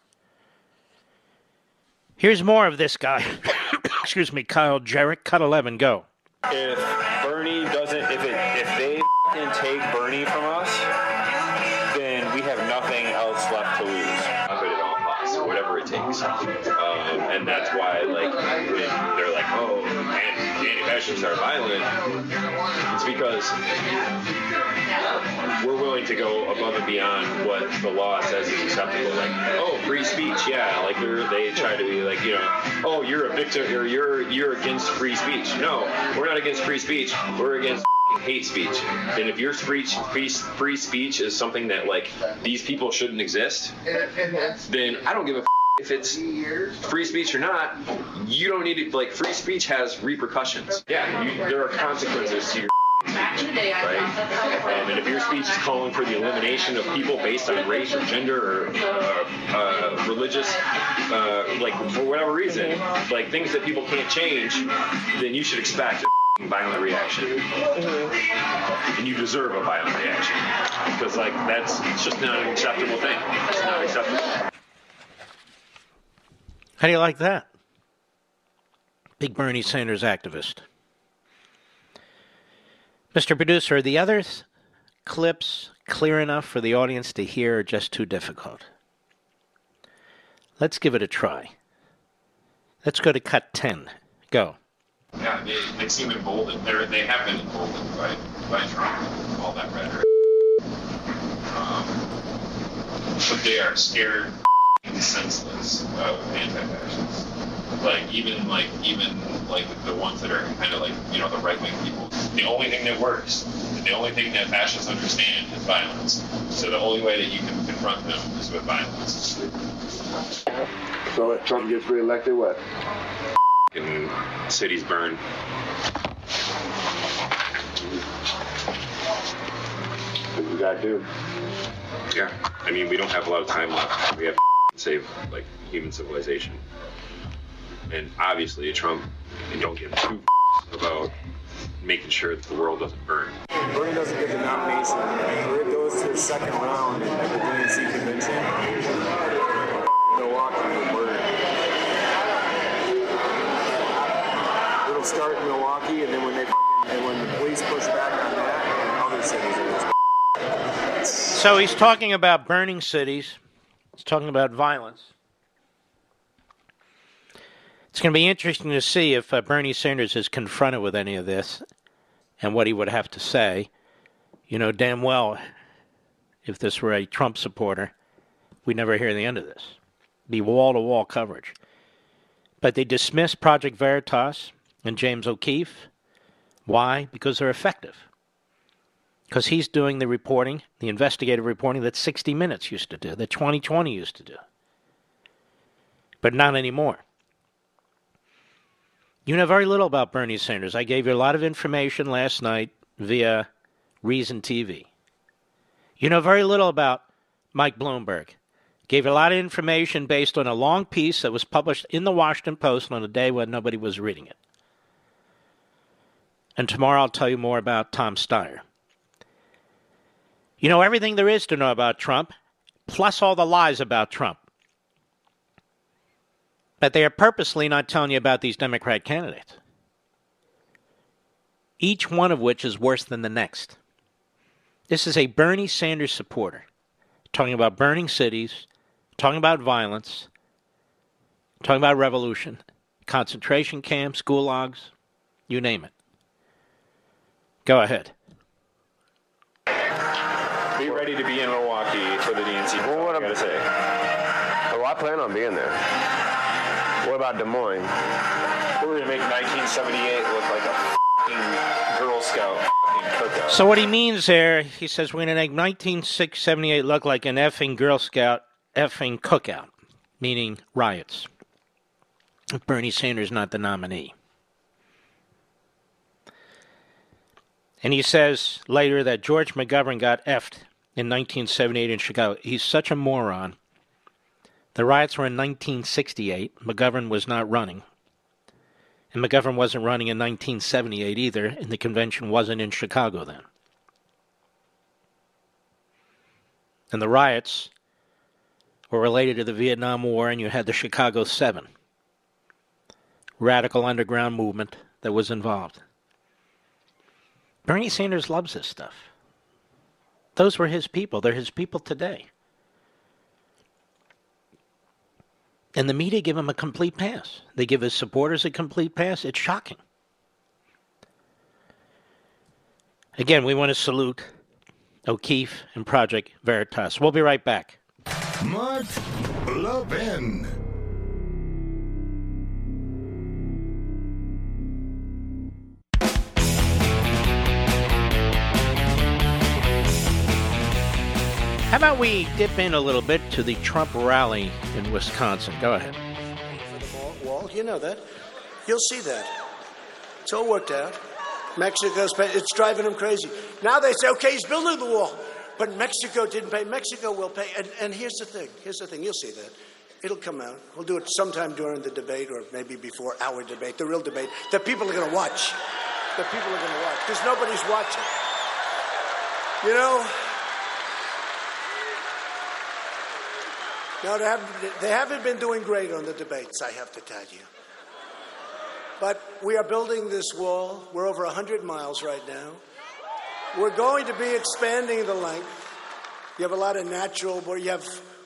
Here's more of this guy. Excuse me, Kyle Jarrett. Cut 11, go. If Bernie doesn't, if they take Bernie from us, then we have nothing else left to lose. But at all costs, whatever it takes. And that's why, like, when they're like, oh, anti-fascists are violent, it's because we're willing to go above and beyond what the law says is acceptable. Like, oh, free speech, yeah. Like they try to be like, oh, you're a victim, or you're against free speech. No, we're not against free speech. We're against hate speech. And if your free speech is something that, like, these people shouldn't exist, then I don't give a if it's free speech or not. You don't need to, like, free speech has repercussions. Yeah, there are consequences to your right? And if your speech is calling for the elimination of people based on race or gender or religious, like, for whatever reason, like things that people can't change, then you should expect a violent reaction. And you deserve a violent reaction. Because, like, it's just not an acceptable thing. It's not acceptable. How do you like that? Big Bernie Sanders activist. Mr. Producer, are the other clips clear enough for the audience to hear or just too difficult? Let's give it a try. Let's go to cut 10. Go. Yeah, they seem emboldened. They have been emboldened by Trump and all that rhetoric. But they are scared and senseless of anti-fascists. Even the ones that are kind of like, the right-wing people. The only thing that works, and the only thing that fascists understand is violence. So the only way that you can confront them is with violence. So if Trump gets reelected, what? And cities burn. What do we gotta do? Yeah, I mean, we don't have a lot of time left. We have to save, like, human civilization. And obviously, Trump, and don't give too about making sure that the world doesn't burn. Bernie doesn't get the nomination, or it goes to the second round at the DNC convention, Milwaukee will burn. It'll start in Milwaukee, and then when the police push back on that, other cities will. So he's talking about burning cities. He's talking about violence. It's going to be interesting to see if Bernie Sanders is confronted with any of this and what he would have to say. You know damn well, if this were a Trump supporter, we'd never hear the end of this. It'd be wall-to-wall coverage. But they dismiss Project Veritas and James O'Keefe. Why? Because they're effective. Because he's doing the reporting, the investigative reporting that 60 Minutes used to do, that 2020 used to do. But not anymore. You know very little about Bernie Sanders. I gave you a lot of information last night via Reason TV. You know very little about Mike Bloomberg. Gave you a lot of information based on a long piece that was published in the Washington Post on a day when nobody was reading it. And tomorrow I'll tell you more about Tom Steyer. You know everything there is to know about Trump, plus all the lies about Trump. But they are purposely not telling you about these Democrat candidates. Each one of which is worse than the next. This is a Bernie Sanders supporter talking about burning cities, talking about violence, talking about revolution, concentration camps, gulags, you name it. Go ahead. Be ready to be in Milwaukee for the DNC. Well, what I gotta say. Well, I plan on being there. What about Des Moines? We're going to make 1978 look like a f***ing Girl Scout cookout. So what he means there, he says we're going to make 1978 look like an effing Girl Scout effing cookout, meaning riots. If Bernie Sanders not the nominee. And he says later that George McGovern got effed in 1978 in Chicago. He's such a moron. The riots were in 1968. McGovern was not running. And McGovern wasn't running in 1978 either, and the convention wasn't in Chicago then. And the riots were related to the Vietnam War, and you had the Chicago 7, radical underground movement that was involved. Bernie Sanders loves this stuff. Those were his people. They're his people today. And the media give him a complete pass. They give his supporters a complete pass. It's shocking. Again, we want to salute O'Keefe and Project Veritas. We'll be right back. Mark Levin. How about we dip in a little bit to the Trump rally in Wisconsin? Go ahead. For the wall, you know that. You'll see that. It's all worked out. Mexico's paying. It's driving them crazy. Now they say, okay, he's building the wall. But Mexico didn't pay. Mexico will pay. And here's the thing. You'll see that. It'll come out. We'll do it sometime during the debate or maybe before our debate, the real debate, that people are going to watch. Because nobody's watching. You know? No, they haven't been doing great on the debates, I have to tell you. But we are building this wall. We're over 100 miles right now. We're going to be expanding the length. You have a lot of natural, where you have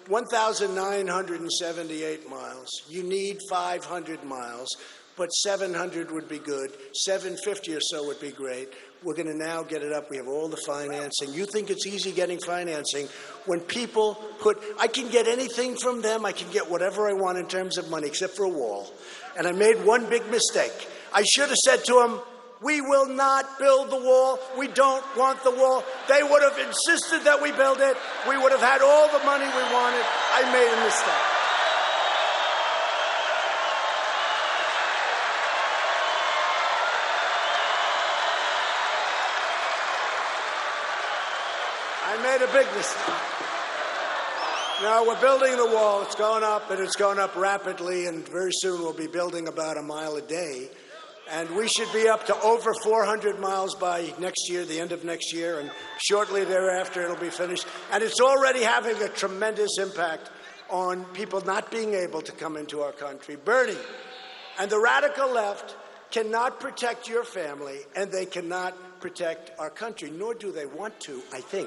1,978 miles. You need 500 miles, but 700 would be good. 750 or so would be great. We're going to now get it up. We have all the financing. You think it's easy getting financing when people I can get anything from them. I can get whatever I want in terms of money, except for a wall. And I made one big mistake. I should have said to them, we will not build the wall. We don't want the wall. They would have insisted that we build it. We would have had all the money we wanted. I made a mistake. I made a big mistake. Now, we're building the wall. It's going up, and it's going up rapidly, and very soon we'll be building about a mile a day. And we should be up to over 400 miles by next year, the end of next year, and shortly thereafter it'll be finished. And it's already having a tremendous impact on people not being able to come into our country. Bernie and the radical left cannot protect your family, and they cannot protect our country, nor do they want to, I think.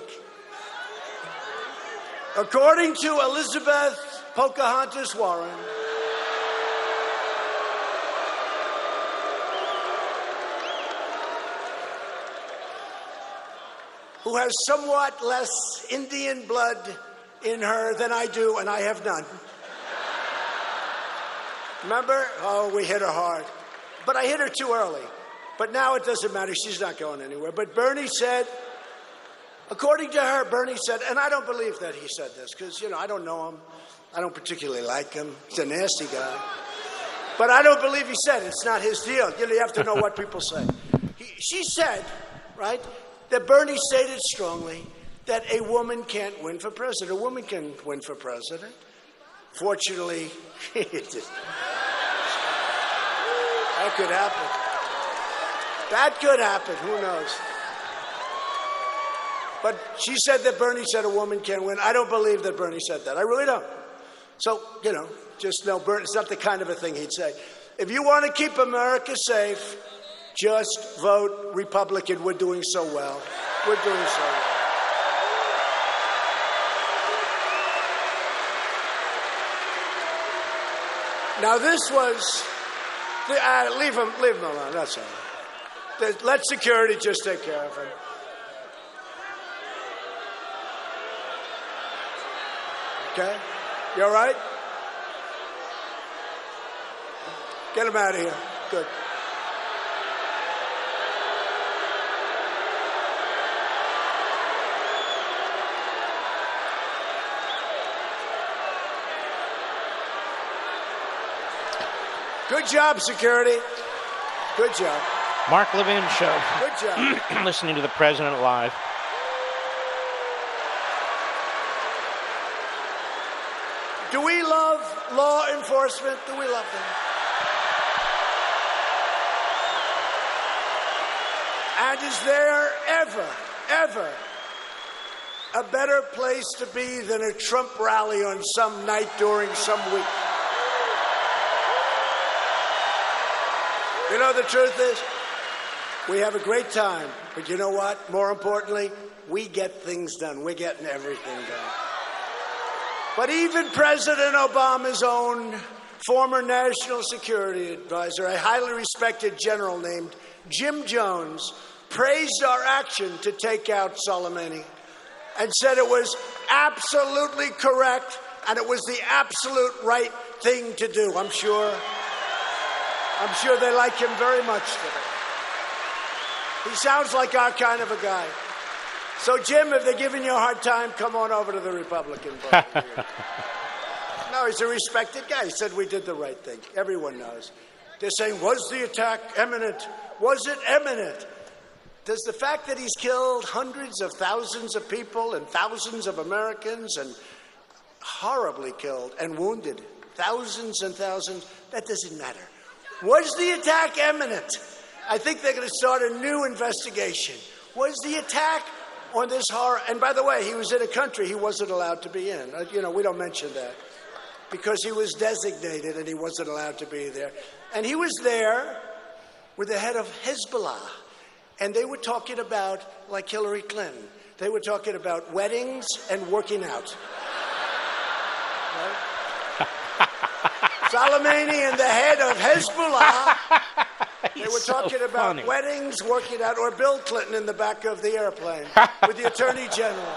According to Elizabeth Pocahontas Warren, who has somewhat less Indian blood in her than I do, and I have none. Remember? Oh, we hit her hard. But I hit her too early. But now it doesn't matter. She's not going anywhere. But Bernie said, according to her, Bernie said, and I don't believe that he said this because, I don't know him. I don't particularly like him. He's a nasty guy. But I don't believe he said it. It's not his deal. You have to know what people say. She said, right, that Bernie stated strongly that a woman can't win for president. A woman can win for president. Fortunately, that could happen. That could happen. Who knows? But she said that Bernie said a woman can't win. I don't believe that Bernie said that. I really don't. So, just know Bernie, it's not the kind of a thing he'd say. If you want to keep America safe, just vote Republican. We're doing so well. We're doing so well. Now, this was... leave him alone. That's all right. Let security just take care of him. Okay? You all right? Get him out of here. Good. Good job, security. Good job. Mark Levin Show. Good job. Listening to the President live. Do we love law enforcement? Do we love them? And is there ever a better place to be than a Trump rally on some night during some week? You know, the truth is, we have a great time. But you know what? More importantly, we get things done. We're getting everything done. But even President Obama's own former national security advisor, a highly respected general named Jim Jones, praised our action to take out Soleimani and said it was absolutely correct and it was the absolute right thing to do. I'm sure they like him very much today. He sounds like our kind of a guy. So, Jim, if they're giving you a hard time, come on over to the Republican Party. No, he's a respected guy. He said we did the right thing. Everyone knows. They're saying, was the attack imminent? Was it imminent? Does the fact that he's killed hundreds of thousands of people and thousands of Americans and horribly killed and wounded thousands and thousands, that doesn't matter. Was the attack imminent? I think they're going to start a new investigation. Was the attack on this horror? And by the way, he was in a country he wasn't allowed to be in. We don't mention that because he was designated and he wasn't allowed to be there. And he was there with the head of Hezbollah. And they were talking about, like Hillary Clinton, they were talking about weddings and working out. Right? Soleimani and the head of Hezbollah, they were talking about weddings, working out, or Bill Clinton in the back of the airplane with the Attorney General.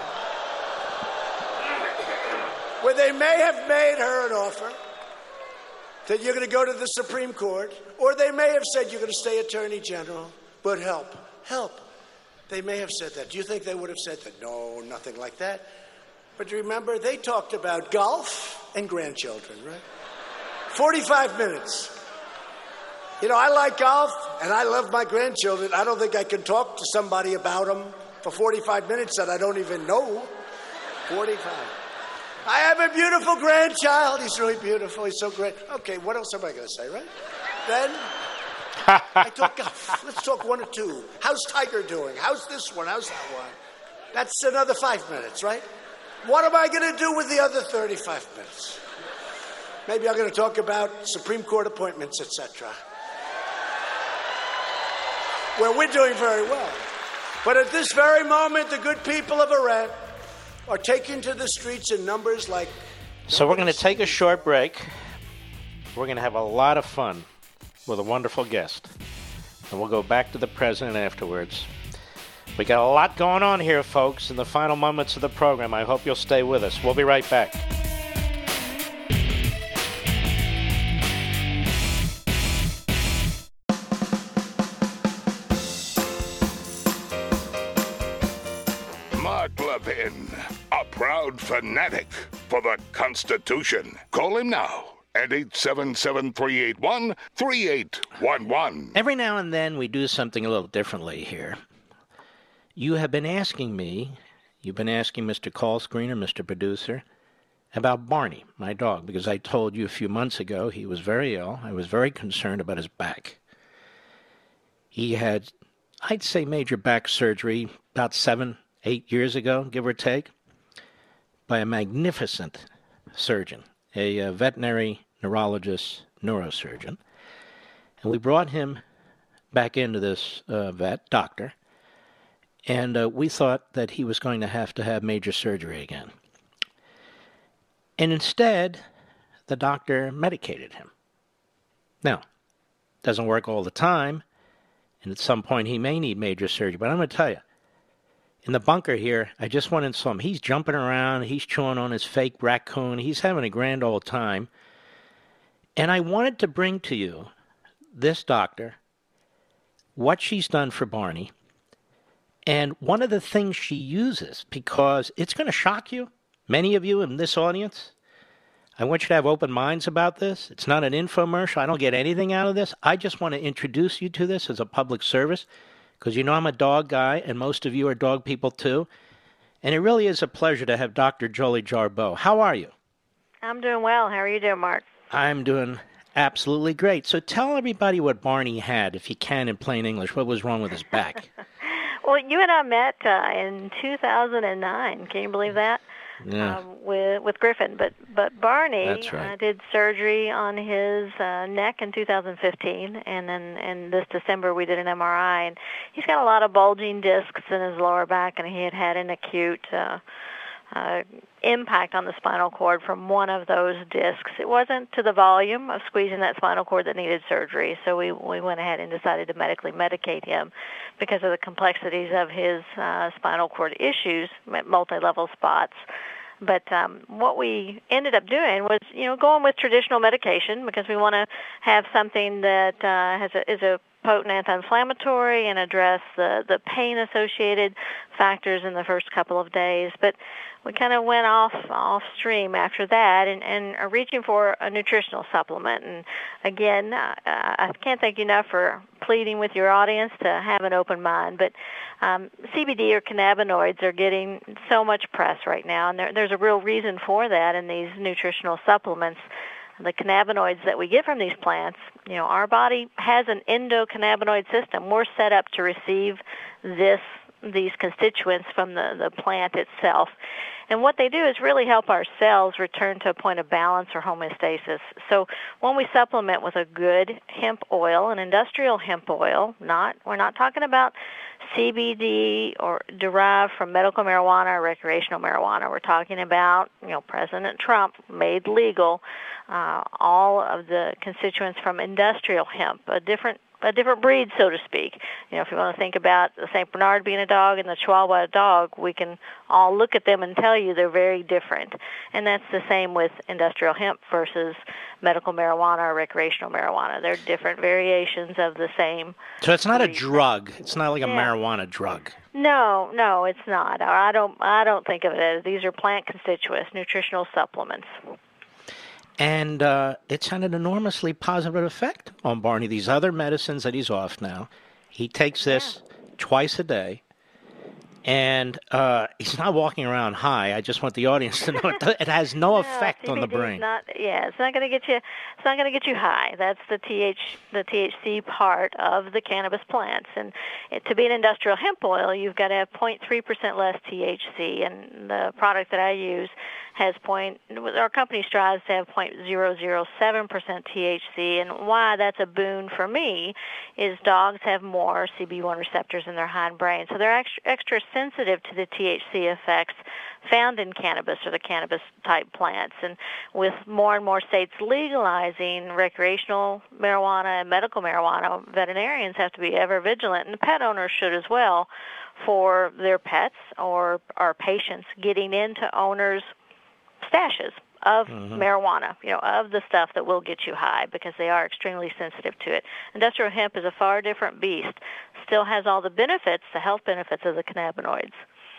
Where they may have made her an offer that you're going to go to the Supreme Court, or they may have said you're going to stay Attorney General, but help. They may have said that. Do you think they would have said that? No, nothing like that. But remember, they talked about golf and grandchildren, right? 45 minutes. I like golf, and I love my grandchildren. I don't think I can talk to somebody about them for 45 minutes that I don't even know. 45. I have a beautiful grandchild. He's really beautiful. He's so great. Okay, what else am I going to say, right? Then I talk golf. Let's talk one or two. How's Tiger doing? How's this one? How's that one? That's another 5 minutes, right? What am I going to do with the other 35 minutes? Maybe I'm going to talk about Supreme Court appointments, etc. Well, we're doing very well. But at this very moment, the good people of Iran are taking to the streets in numbers like... So we're going to take a short break. We're going to have a lot of fun with a wonderful guest. And we'll go back to the president afterwards. We got a lot going on here, folks, in the final moments of the program. I hope you'll stay with us. We'll be right back. Mark Levin, a proud fanatic for the Constitution. Call him now at 877-381-3811. Every now and then we do something a little differently here. You have been asking me, you've been asking Mr. Call Screener, Mr. Producer, about Barney, my dog, because I told you a few months ago he was very ill. I was very concerned about his back. He had, I'd say, major back surgery about 7-8 years ago, give or take, by a magnificent surgeon, a veterinary neurologist, neurosurgeon. And we brought him back into this doctor, and we thought that he was going to have major surgery again. And instead, the doctor medicated him. Now, doesn't work all the time, and at some point he may need major surgery, but I'm going to tell you, in the bunker here, I just went and saw him. He's jumping around. He's chewing on his fake raccoon. He's having a grand old time. And I wanted to bring to you, this doctor, what she's done for Barney. And one of the things she uses, because it's going to shock you, many of you in this audience, I want you to have open minds about this. It's not an infomercial. I don't get anything out of this. I just want to introduce you to this as a public service because you know I'm a dog guy, and most of you are dog people too. And it really is a pleasure to have Dr. Jolie Jarboe. How are you? I'm doing well. How are you doing, Mark? I'm doing absolutely great. So tell everybody what Barney had, if you can, in plain English. What was wrong with his back? Well, you and I met in 2009. Can you believe that? Yeah. With Griffin, but Barney That's right. did surgery on his neck in 2015, and then in this December we did an MRI, and he's got a lot of bulging discs in his lower back, and he had an acute impact on the spinal cord from one of those discs. It wasn't to the volume of squeezing that spinal cord that needed surgery, so we went ahead and decided to medically medicate him because of the complexities of his spinal cord issues, multi-level spots. But what we ended up doing was, going with traditional medication because we want to have something that is a potent anti-inflammatory and address the pain-associated factors in the first couple of days. But we kind of went off stream after that and are reaching for a nutritional supplement. And again, I can't thank you enough for pleading with your audience to have an open mind. But CBD or cannabinoids are getting so much press right now, and there's a real reason for that in these nutritional supplements. The cannabinoids that we get from these plants, our body has an endocannabinoid system. We're set up to receive these constituents from the plant itself. And what they do is really help our cells return to a point of balance or homeostasis. So when we supplement with a good hemp oil, an industrial hemp oil, we're not talking about CBD or derived from medical marijuana or recreational marijuana. We're talking about, President Trump made legal all of the constituents from industrial hemp, a different breed, so to speak. If you want to think about the St. Bernard being a dog and the Chihuahua a dog, we can all look at them and tell you they're very different. And that's the same with industrial hemp versus medical marijuana or recreational marijuana. They're different variations of the same. So it's not a drug. It's not like a marijuana drug. No, it's not. I don't think of it as these are plant constituents, nutritional supplements. And it's had an enormously positive effect on Barney. These other medicines that he's off now, he takes this twice a day, and he's not walking around high. I just want the audience to know it has no effect on the brain. It's not going to get you. It's not going to get you high. That's the THC part of the cannabis plants. And to be an industrial hemp oil, you've got to have 0.3% less THC. And the product that I use has our company strives to have 0.007% THC, and why that's a boon for me is dogs have more CB1 receptors in their hindbrain, so they're extra sensitive to the THC effects found in cannabis or the cannabis-type plants. And with more and more states legalizing recreational marijuana and medical marijuana, veterinarians have to be ever vigilant, and the pet owners should as well, for their pets or our patients getting into owners' stashes of marijuana, of the stuff that will get you high because they are extremely sensitive to it. Industrial hemp is a far different beast, still has all the benefits, the health benefits of the cannabinoids.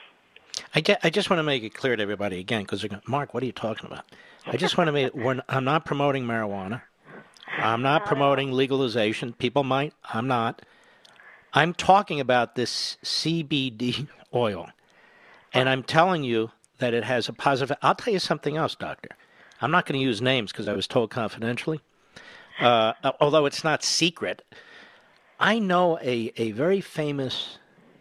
I just want to make it clear to everybody again, because they're going, Mark, what are you talking about? I just want to make I'm not promoting marijuana. I'm not promoting legalization. People might. I'm not. I'm talking about this CBD oil, and I'm telling you that it has a positive. I'll tell you something else, Doctor. I'm not going to use names because I was told confidentially, although it's not secret. I know a very famous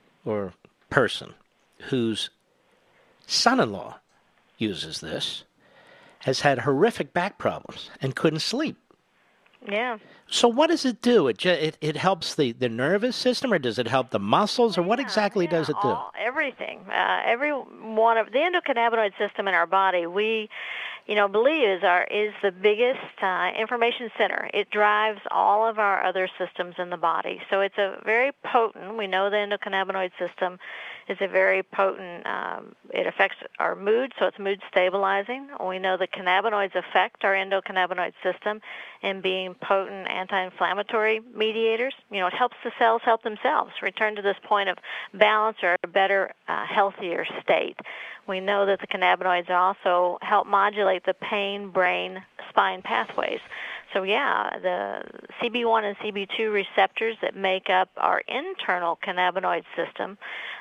person whose son-in-law uses this, has had horrific back problems and couldn't sleep. Yeah. So what does it do? It helps the nervous system, or does it help the muscles, or what exactly does it do? Everything. Every one of the endocannabinoid system in our body, we believe is the biggest information center. It drives all of our other systems in the body. So it's a very potent. We know the endocannabinoid system is a very potent, it affects our mood, so it's mood stabilizing. We know that cannabinoids affect our endocannabinoid system in being potent anti-inflammatory mediators. It helps the cells help themselves return to this point of balance or a better, healthier state. We know that the cannabinoids also help modulate the pain, brain, spine pathways. So the CB1 and CB2 receptors that make up our internal cannabinoid system.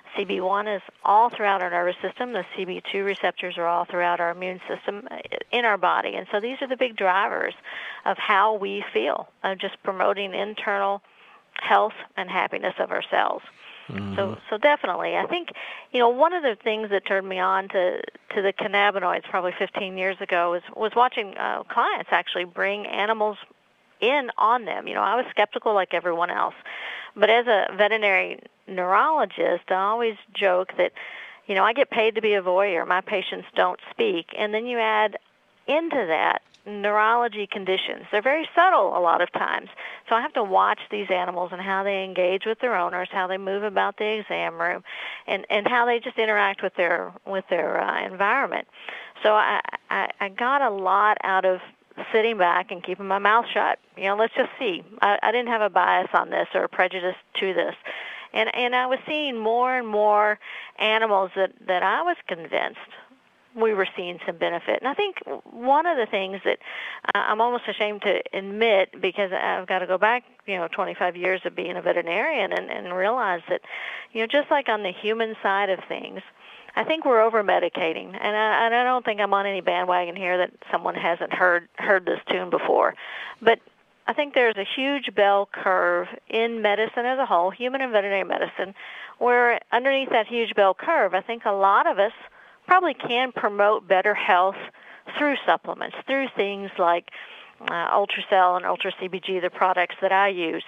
CB1 is all throughout our nervous system. The CB2 receptors are all throughout our immune system in our body. And so these are the big drivers of how we feel, just promoting internal health and happiness of our cells. Mm-hmm. So definitely, I think, one of the things that turned me on to the cannabinoids probably 15 years ago was watching clients actually bring animals in on them. I was skeptical like everyone else. But as a veterinary neurologist, I always joke that, I get paid to be a voyeur. My patients don't speak. And then you add into that neurology conditions. They're very subtle a lot of times. So I have to watch these animals and how they engage with their owners, how they move about the exam room, and how they just interact with their environment. So I got a lot out of sitting back and keeping my mouth shut. Let's just see. I didn't have a bias on this or a prejudice to this. And I was seeing more and more animals that I was convinced we were seeing some benefit. And I think one of the things that I'm almost ashamed to admit, because I've got to go back, 25 years of being a veterinarian and realize that, just like on the human side of things, I think we're over-medicating. And I don't think I'm on any bandwagon here that someone hasn't heard this tune before. But I think there's a huge bell curve in medicine as a whole, human and veterinary medicine, where underneath that huge bell curve, I think a lot of us probably can promote better health through supplements, through things like Ultracell and Ultra CBG, the products that I use,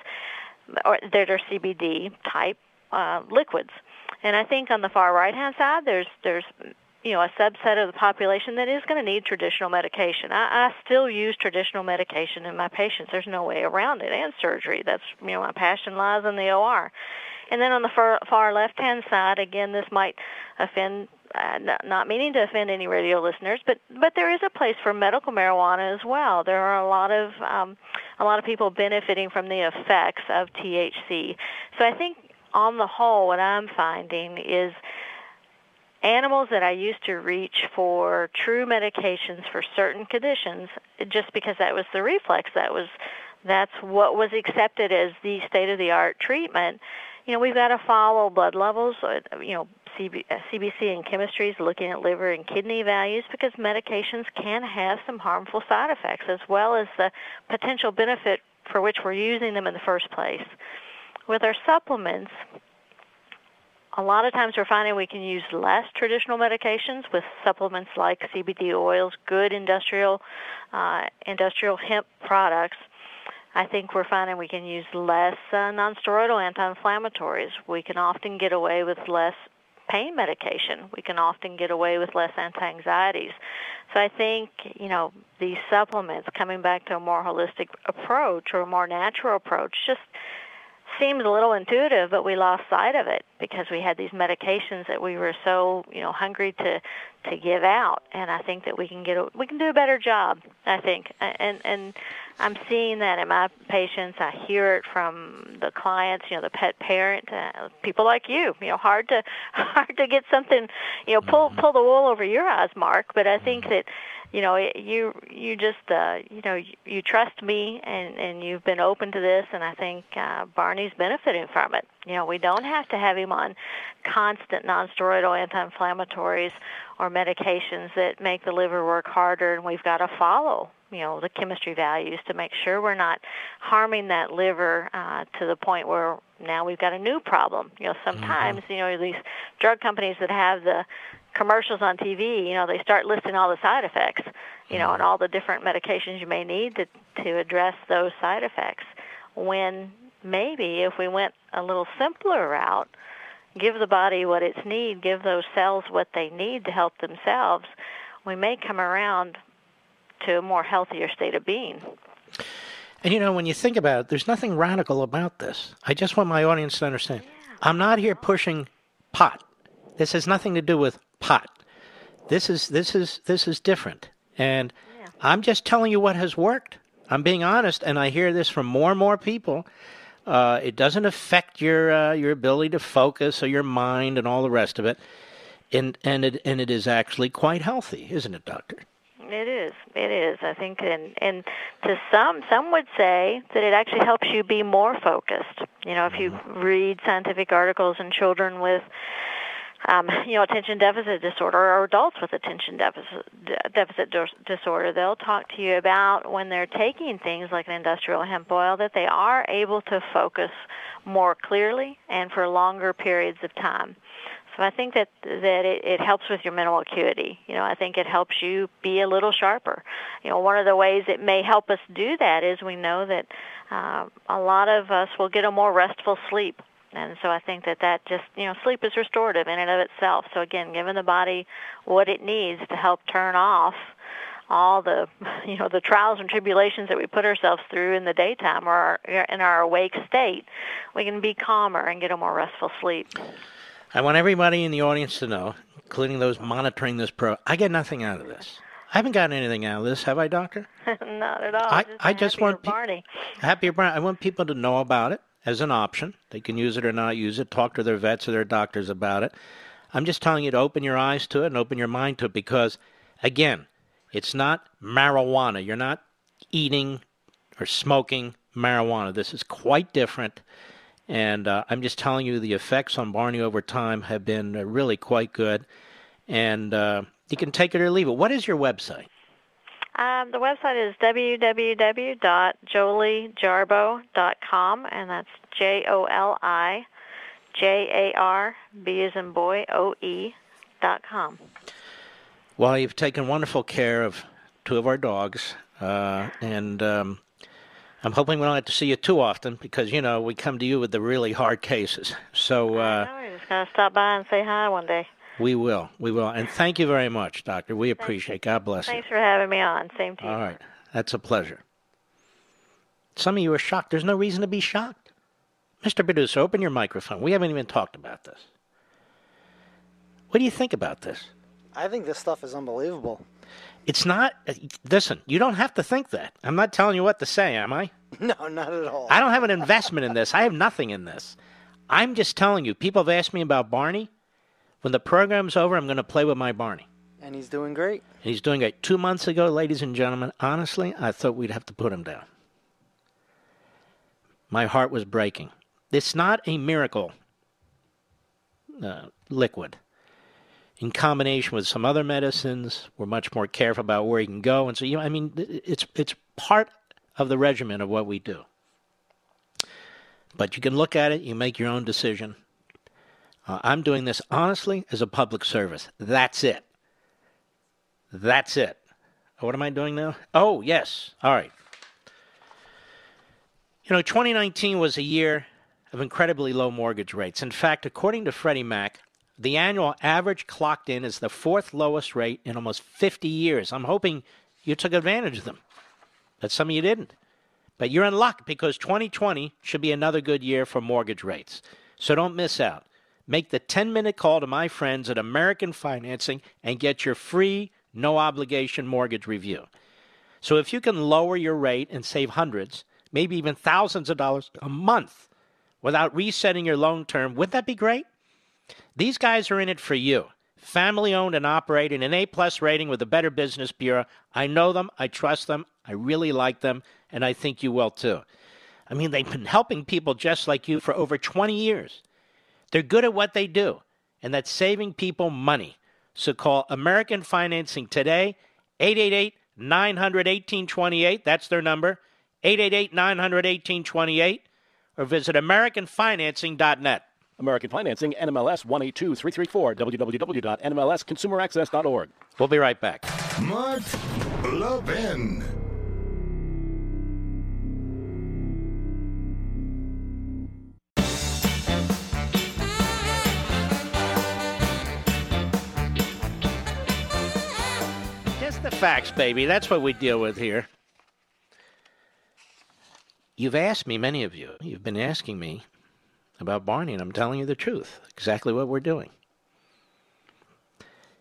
or that are CBD type liquids. And I think on the far right-hand side, there's a subset of the population that is going to need traditional medication. I still use traditional medication in my patients. There's no way around it, and surgery. That's, my passion lies in the OR. And then on the far left-hand side, again, this might offend, not meaning to offend any radio listeners, but there is a place for medical marijuana as well. There are a lot of people benefiting from the effects of THC. So I think on the whole, what I'm finding is animals that I used to reach for true medications for certain conditions, just because that was the reflex, that's what was accepted as the state-of-the-art treatment. We've got to follow blood levels, CBC and chemistry is looking at liver and kidney values, because medications can have some harmful side effects as well as the potential benefit for which we're using them in the first place. With our supplements, a lot of times we're finding we can use less traditional medications with supplements like CBD oils, good industrial hemp products. I think we're finding we can use less nonsteroidal anti-inflammatories. We can often get away with less pain medication. We can often get away with less anti-anxieties. So I think, these supplements, coming back to a more holistic approach or a more natural approach, just seems a little intuitive, but we lost sight of it because we had these medications that we were so, hungry to give out. And I think that we can do a better job, I think. And I'm seeing that in my patients. I hear it from the clients, the pet parent, people like you. Hard to get something, pull the wool over your eyes, Mark. But I think that, you just, you trust me and you've been open to this, and I think Barney's benefiting from it. We don't have to have him on constant nonsteroidal anti-inflammatories or medications that make the liver work harder, and we've got to follow, the chemistry values to make sure we're not harming that liver to the point where now we've got a new problem. Sometimes, these drug companies that have the commercials on TV, they start listing all the side effects, and all the different medications you may need to address those side effects. When maybe if we went a little simpler route, give the body what it needs, give those cells what they need to help themselves, we may come around to a more healthier state of being. And when you think about it, there's nothing radical about this. I just want my audience to understand. I'm not here pushing pot. This has nothing to do with pot. This is different. And I'm just telling you what has worked. I'm being honest, and I hear this from more and more people. It doesn't affect your ability to focus or your mind and all the rest of it. And it is actually quite healthy, isn't it, Doctor? It is. It is. I think, and to some would say that it actually helps you be more focused. You know, if you read scientific articles in children with, attention deficit disorder or adults with attention deficit disorder, they'll talk to you about when they're taking things like an industrial hemp oil that they are able to focus more clearly and for longer periods of time. So I think that it helps with your mental acuity. You know, I think it helps you be a little sharper. You know, one of the ways it may help us do that is we know that a lot of us will get a more restful sleep. And so I think that just, sleep is restorative in and of itself. So again, giving the body what it needs to help turn off all the, the trials and tribulations that we put ourselves through in the daytime or in our awake state, we can be calmer and get a more restful sleep. I want everybody in the audience to know, including those monitoring this I get nothing out of this. I haven't gotten anything out of this, have I, Doctor? Not at all. I just want Barney. Happier Barney. I want people to know about it as an option. They can use it or not use it. Talk to their vets or their doctors about it. I'm just telling you to open your eyes to it and open your mind to it because, again, it's not marijuana. You're not eating or smoking marijuana. This is quite different. And I'm just telling you the effects on Barney over time have been really quite good. And you can take it or leave it. What is your website? The website is www.joliejarbo.com, and that's JOLIJARB as in boy, OE.com. Well, you've taken wonderful care of two of our dogs, and I'm hoping we don't have to see you too often because, we come to you with the really hard cases. So I know, you're just going to stop by and say hi one day. We will. And thank you very much, Doctor. We appreciate it. God bless you. Thanks for having me on. Same to you. All right. That's a pleasure. Some of you are shocked. There's no reason to be shocked. Mr. Producer, open your microphone. We haven't even talked about this. What do you think about this? I think this stuff is unbelievable. It's not. Listen, you don't have to think that. I'm not telling you what to say, am I? No, not at all. I don't have an investment in this. I have nothing in this. I'm just telling you. People have asked me about Barney. When the program's over, I'm going to play with my Barney. And he's doing great. And he's doing great. 2 months ago, ladies and gentlemen, honestly, I thought we'd have to put him down. My heart was breaking. It's not a miracle liquid. In combination with some other medicines, we're much more careful about where he can go. And so, it's part of the regimen of what we do. But you can look at it, you make your own decision. I'm doing this honestly as a public service. That's it. That's it. What am I doing now? Oh, yes. All right. 2019 was a year of incredibly low mortgage rates. In fact, according to Freddie Mac, the annual average clocked in is the fourth lowest rate in almost 50 years. I'm hoping you took advantage of them, but some of you didn't. But you're in luck because 2020 should be another good year for mortgage rates. So don't miss out. Make the 10-minute call to my friends at American Financing and get your free, no-obligation mortgage review. So if you can lower your rate and save hundreds, maybe even thousands of dollars a month without resetting your loan term, wouldn't that be great? These guys are in it for you. Family-owned and operated, an A-plus rating with the Better Business Bureau. I know them. I trust them. I really like them, and I think you will too. I mean, they've been helping people just like you for over 20 years. They're good at what they do, and that's saving people money. So call American Financing today, 888-900-1828. That's their number, 888-900-1828, or visit AmericanFinancing.net. American Financing, NMLS 182334, www.nmlsconsumeraccess.org. We'll be right back. Mark Levin. Just the facts, baby. That's what we deal with here. You've asked me, many of you, you've been asking me about Barney, and I'm telling you the truth, exactly what we're doing.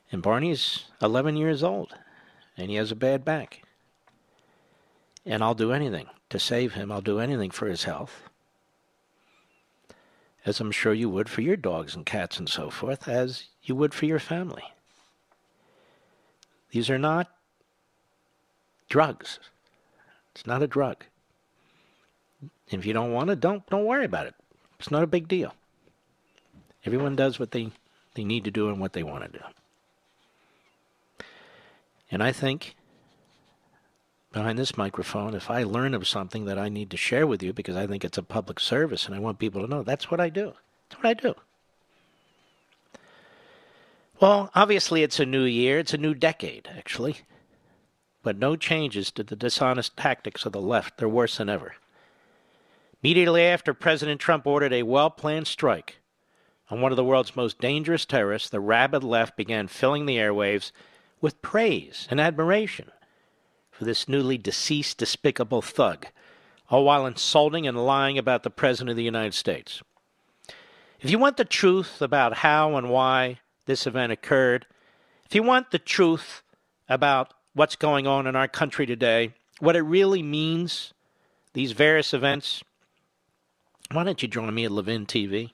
And Barney's 11 years old, and he has a bad back. And I'll do anything to save him. I'll do anything for his health, as I'm sure you would for your dogs and cats and so forth, as you would for your family. These are not drugs. It's not a drug. If you don't want it, don't worry about it. It's not a big deal. Everyone does what they need to do and what they want to do. And I think behind this microphone, if I learn of something that I need to share with you because I think it's a public service and I want people to know, that's what I do. That's what I do. Well, obviously it's a new year. It's a new decade, actually. But no changes to the dishonest tactics of the left. They're worse than ever. Immediately after President Trump ordered a well-planned strike on one of the world's most dangerous terrorists, the rabid left began filling the airwaves with praise and admiration for this newly deceased, despicable thug, all while insulting and lying about the President of the United States. If you want the truth about how and why this event occurred, if you want the truth about what's going on in our country today, what it really means, these various events, why don't you join me at Levin TV?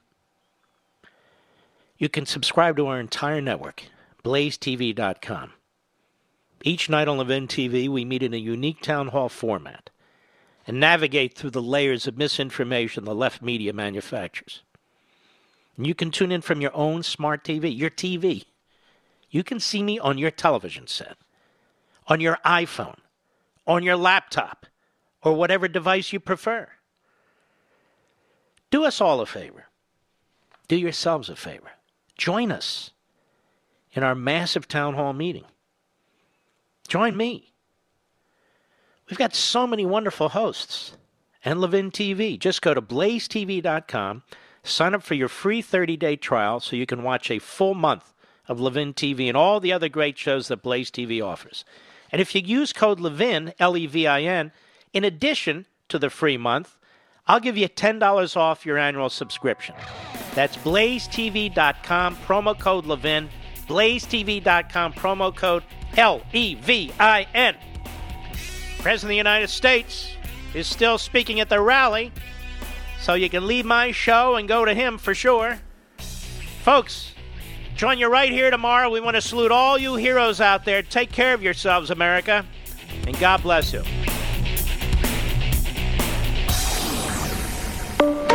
You can subscribe to our entire network, blazetv.com. Each night on Levin TV, we meet in a unique town hall format and navigate through the layers of misinformation the left media manufactures. And you can tune in from your own smart TV, your TV. You can see me on your television set, on your iPhone, on your laptop, or whatever device you prefer. Do us all a favor. Do yourselves a favor. Join us in our massive town hall meeting. Join me. We've got so many wonderful hosts. And Levin TV. Just go to blazetv.com, sign up for your free 30-day trial so you can watch a full month of Levin TV and all the other great shows that Blaze TV offers. And if you use code Levin, L-E-V-I-N, in addition to the free month, I'll give you $10 off your annual subscription. That's blazetv.com, promo code Levin, blazetv.com, promo code L-E-V-I-N. President of the United States is still speaking at the rally, so you can leave my show and go to him for sure. Folks, join you right here tomorrow. We want to salute all you heroes out there. Take care of yourselves, America, and God bless you.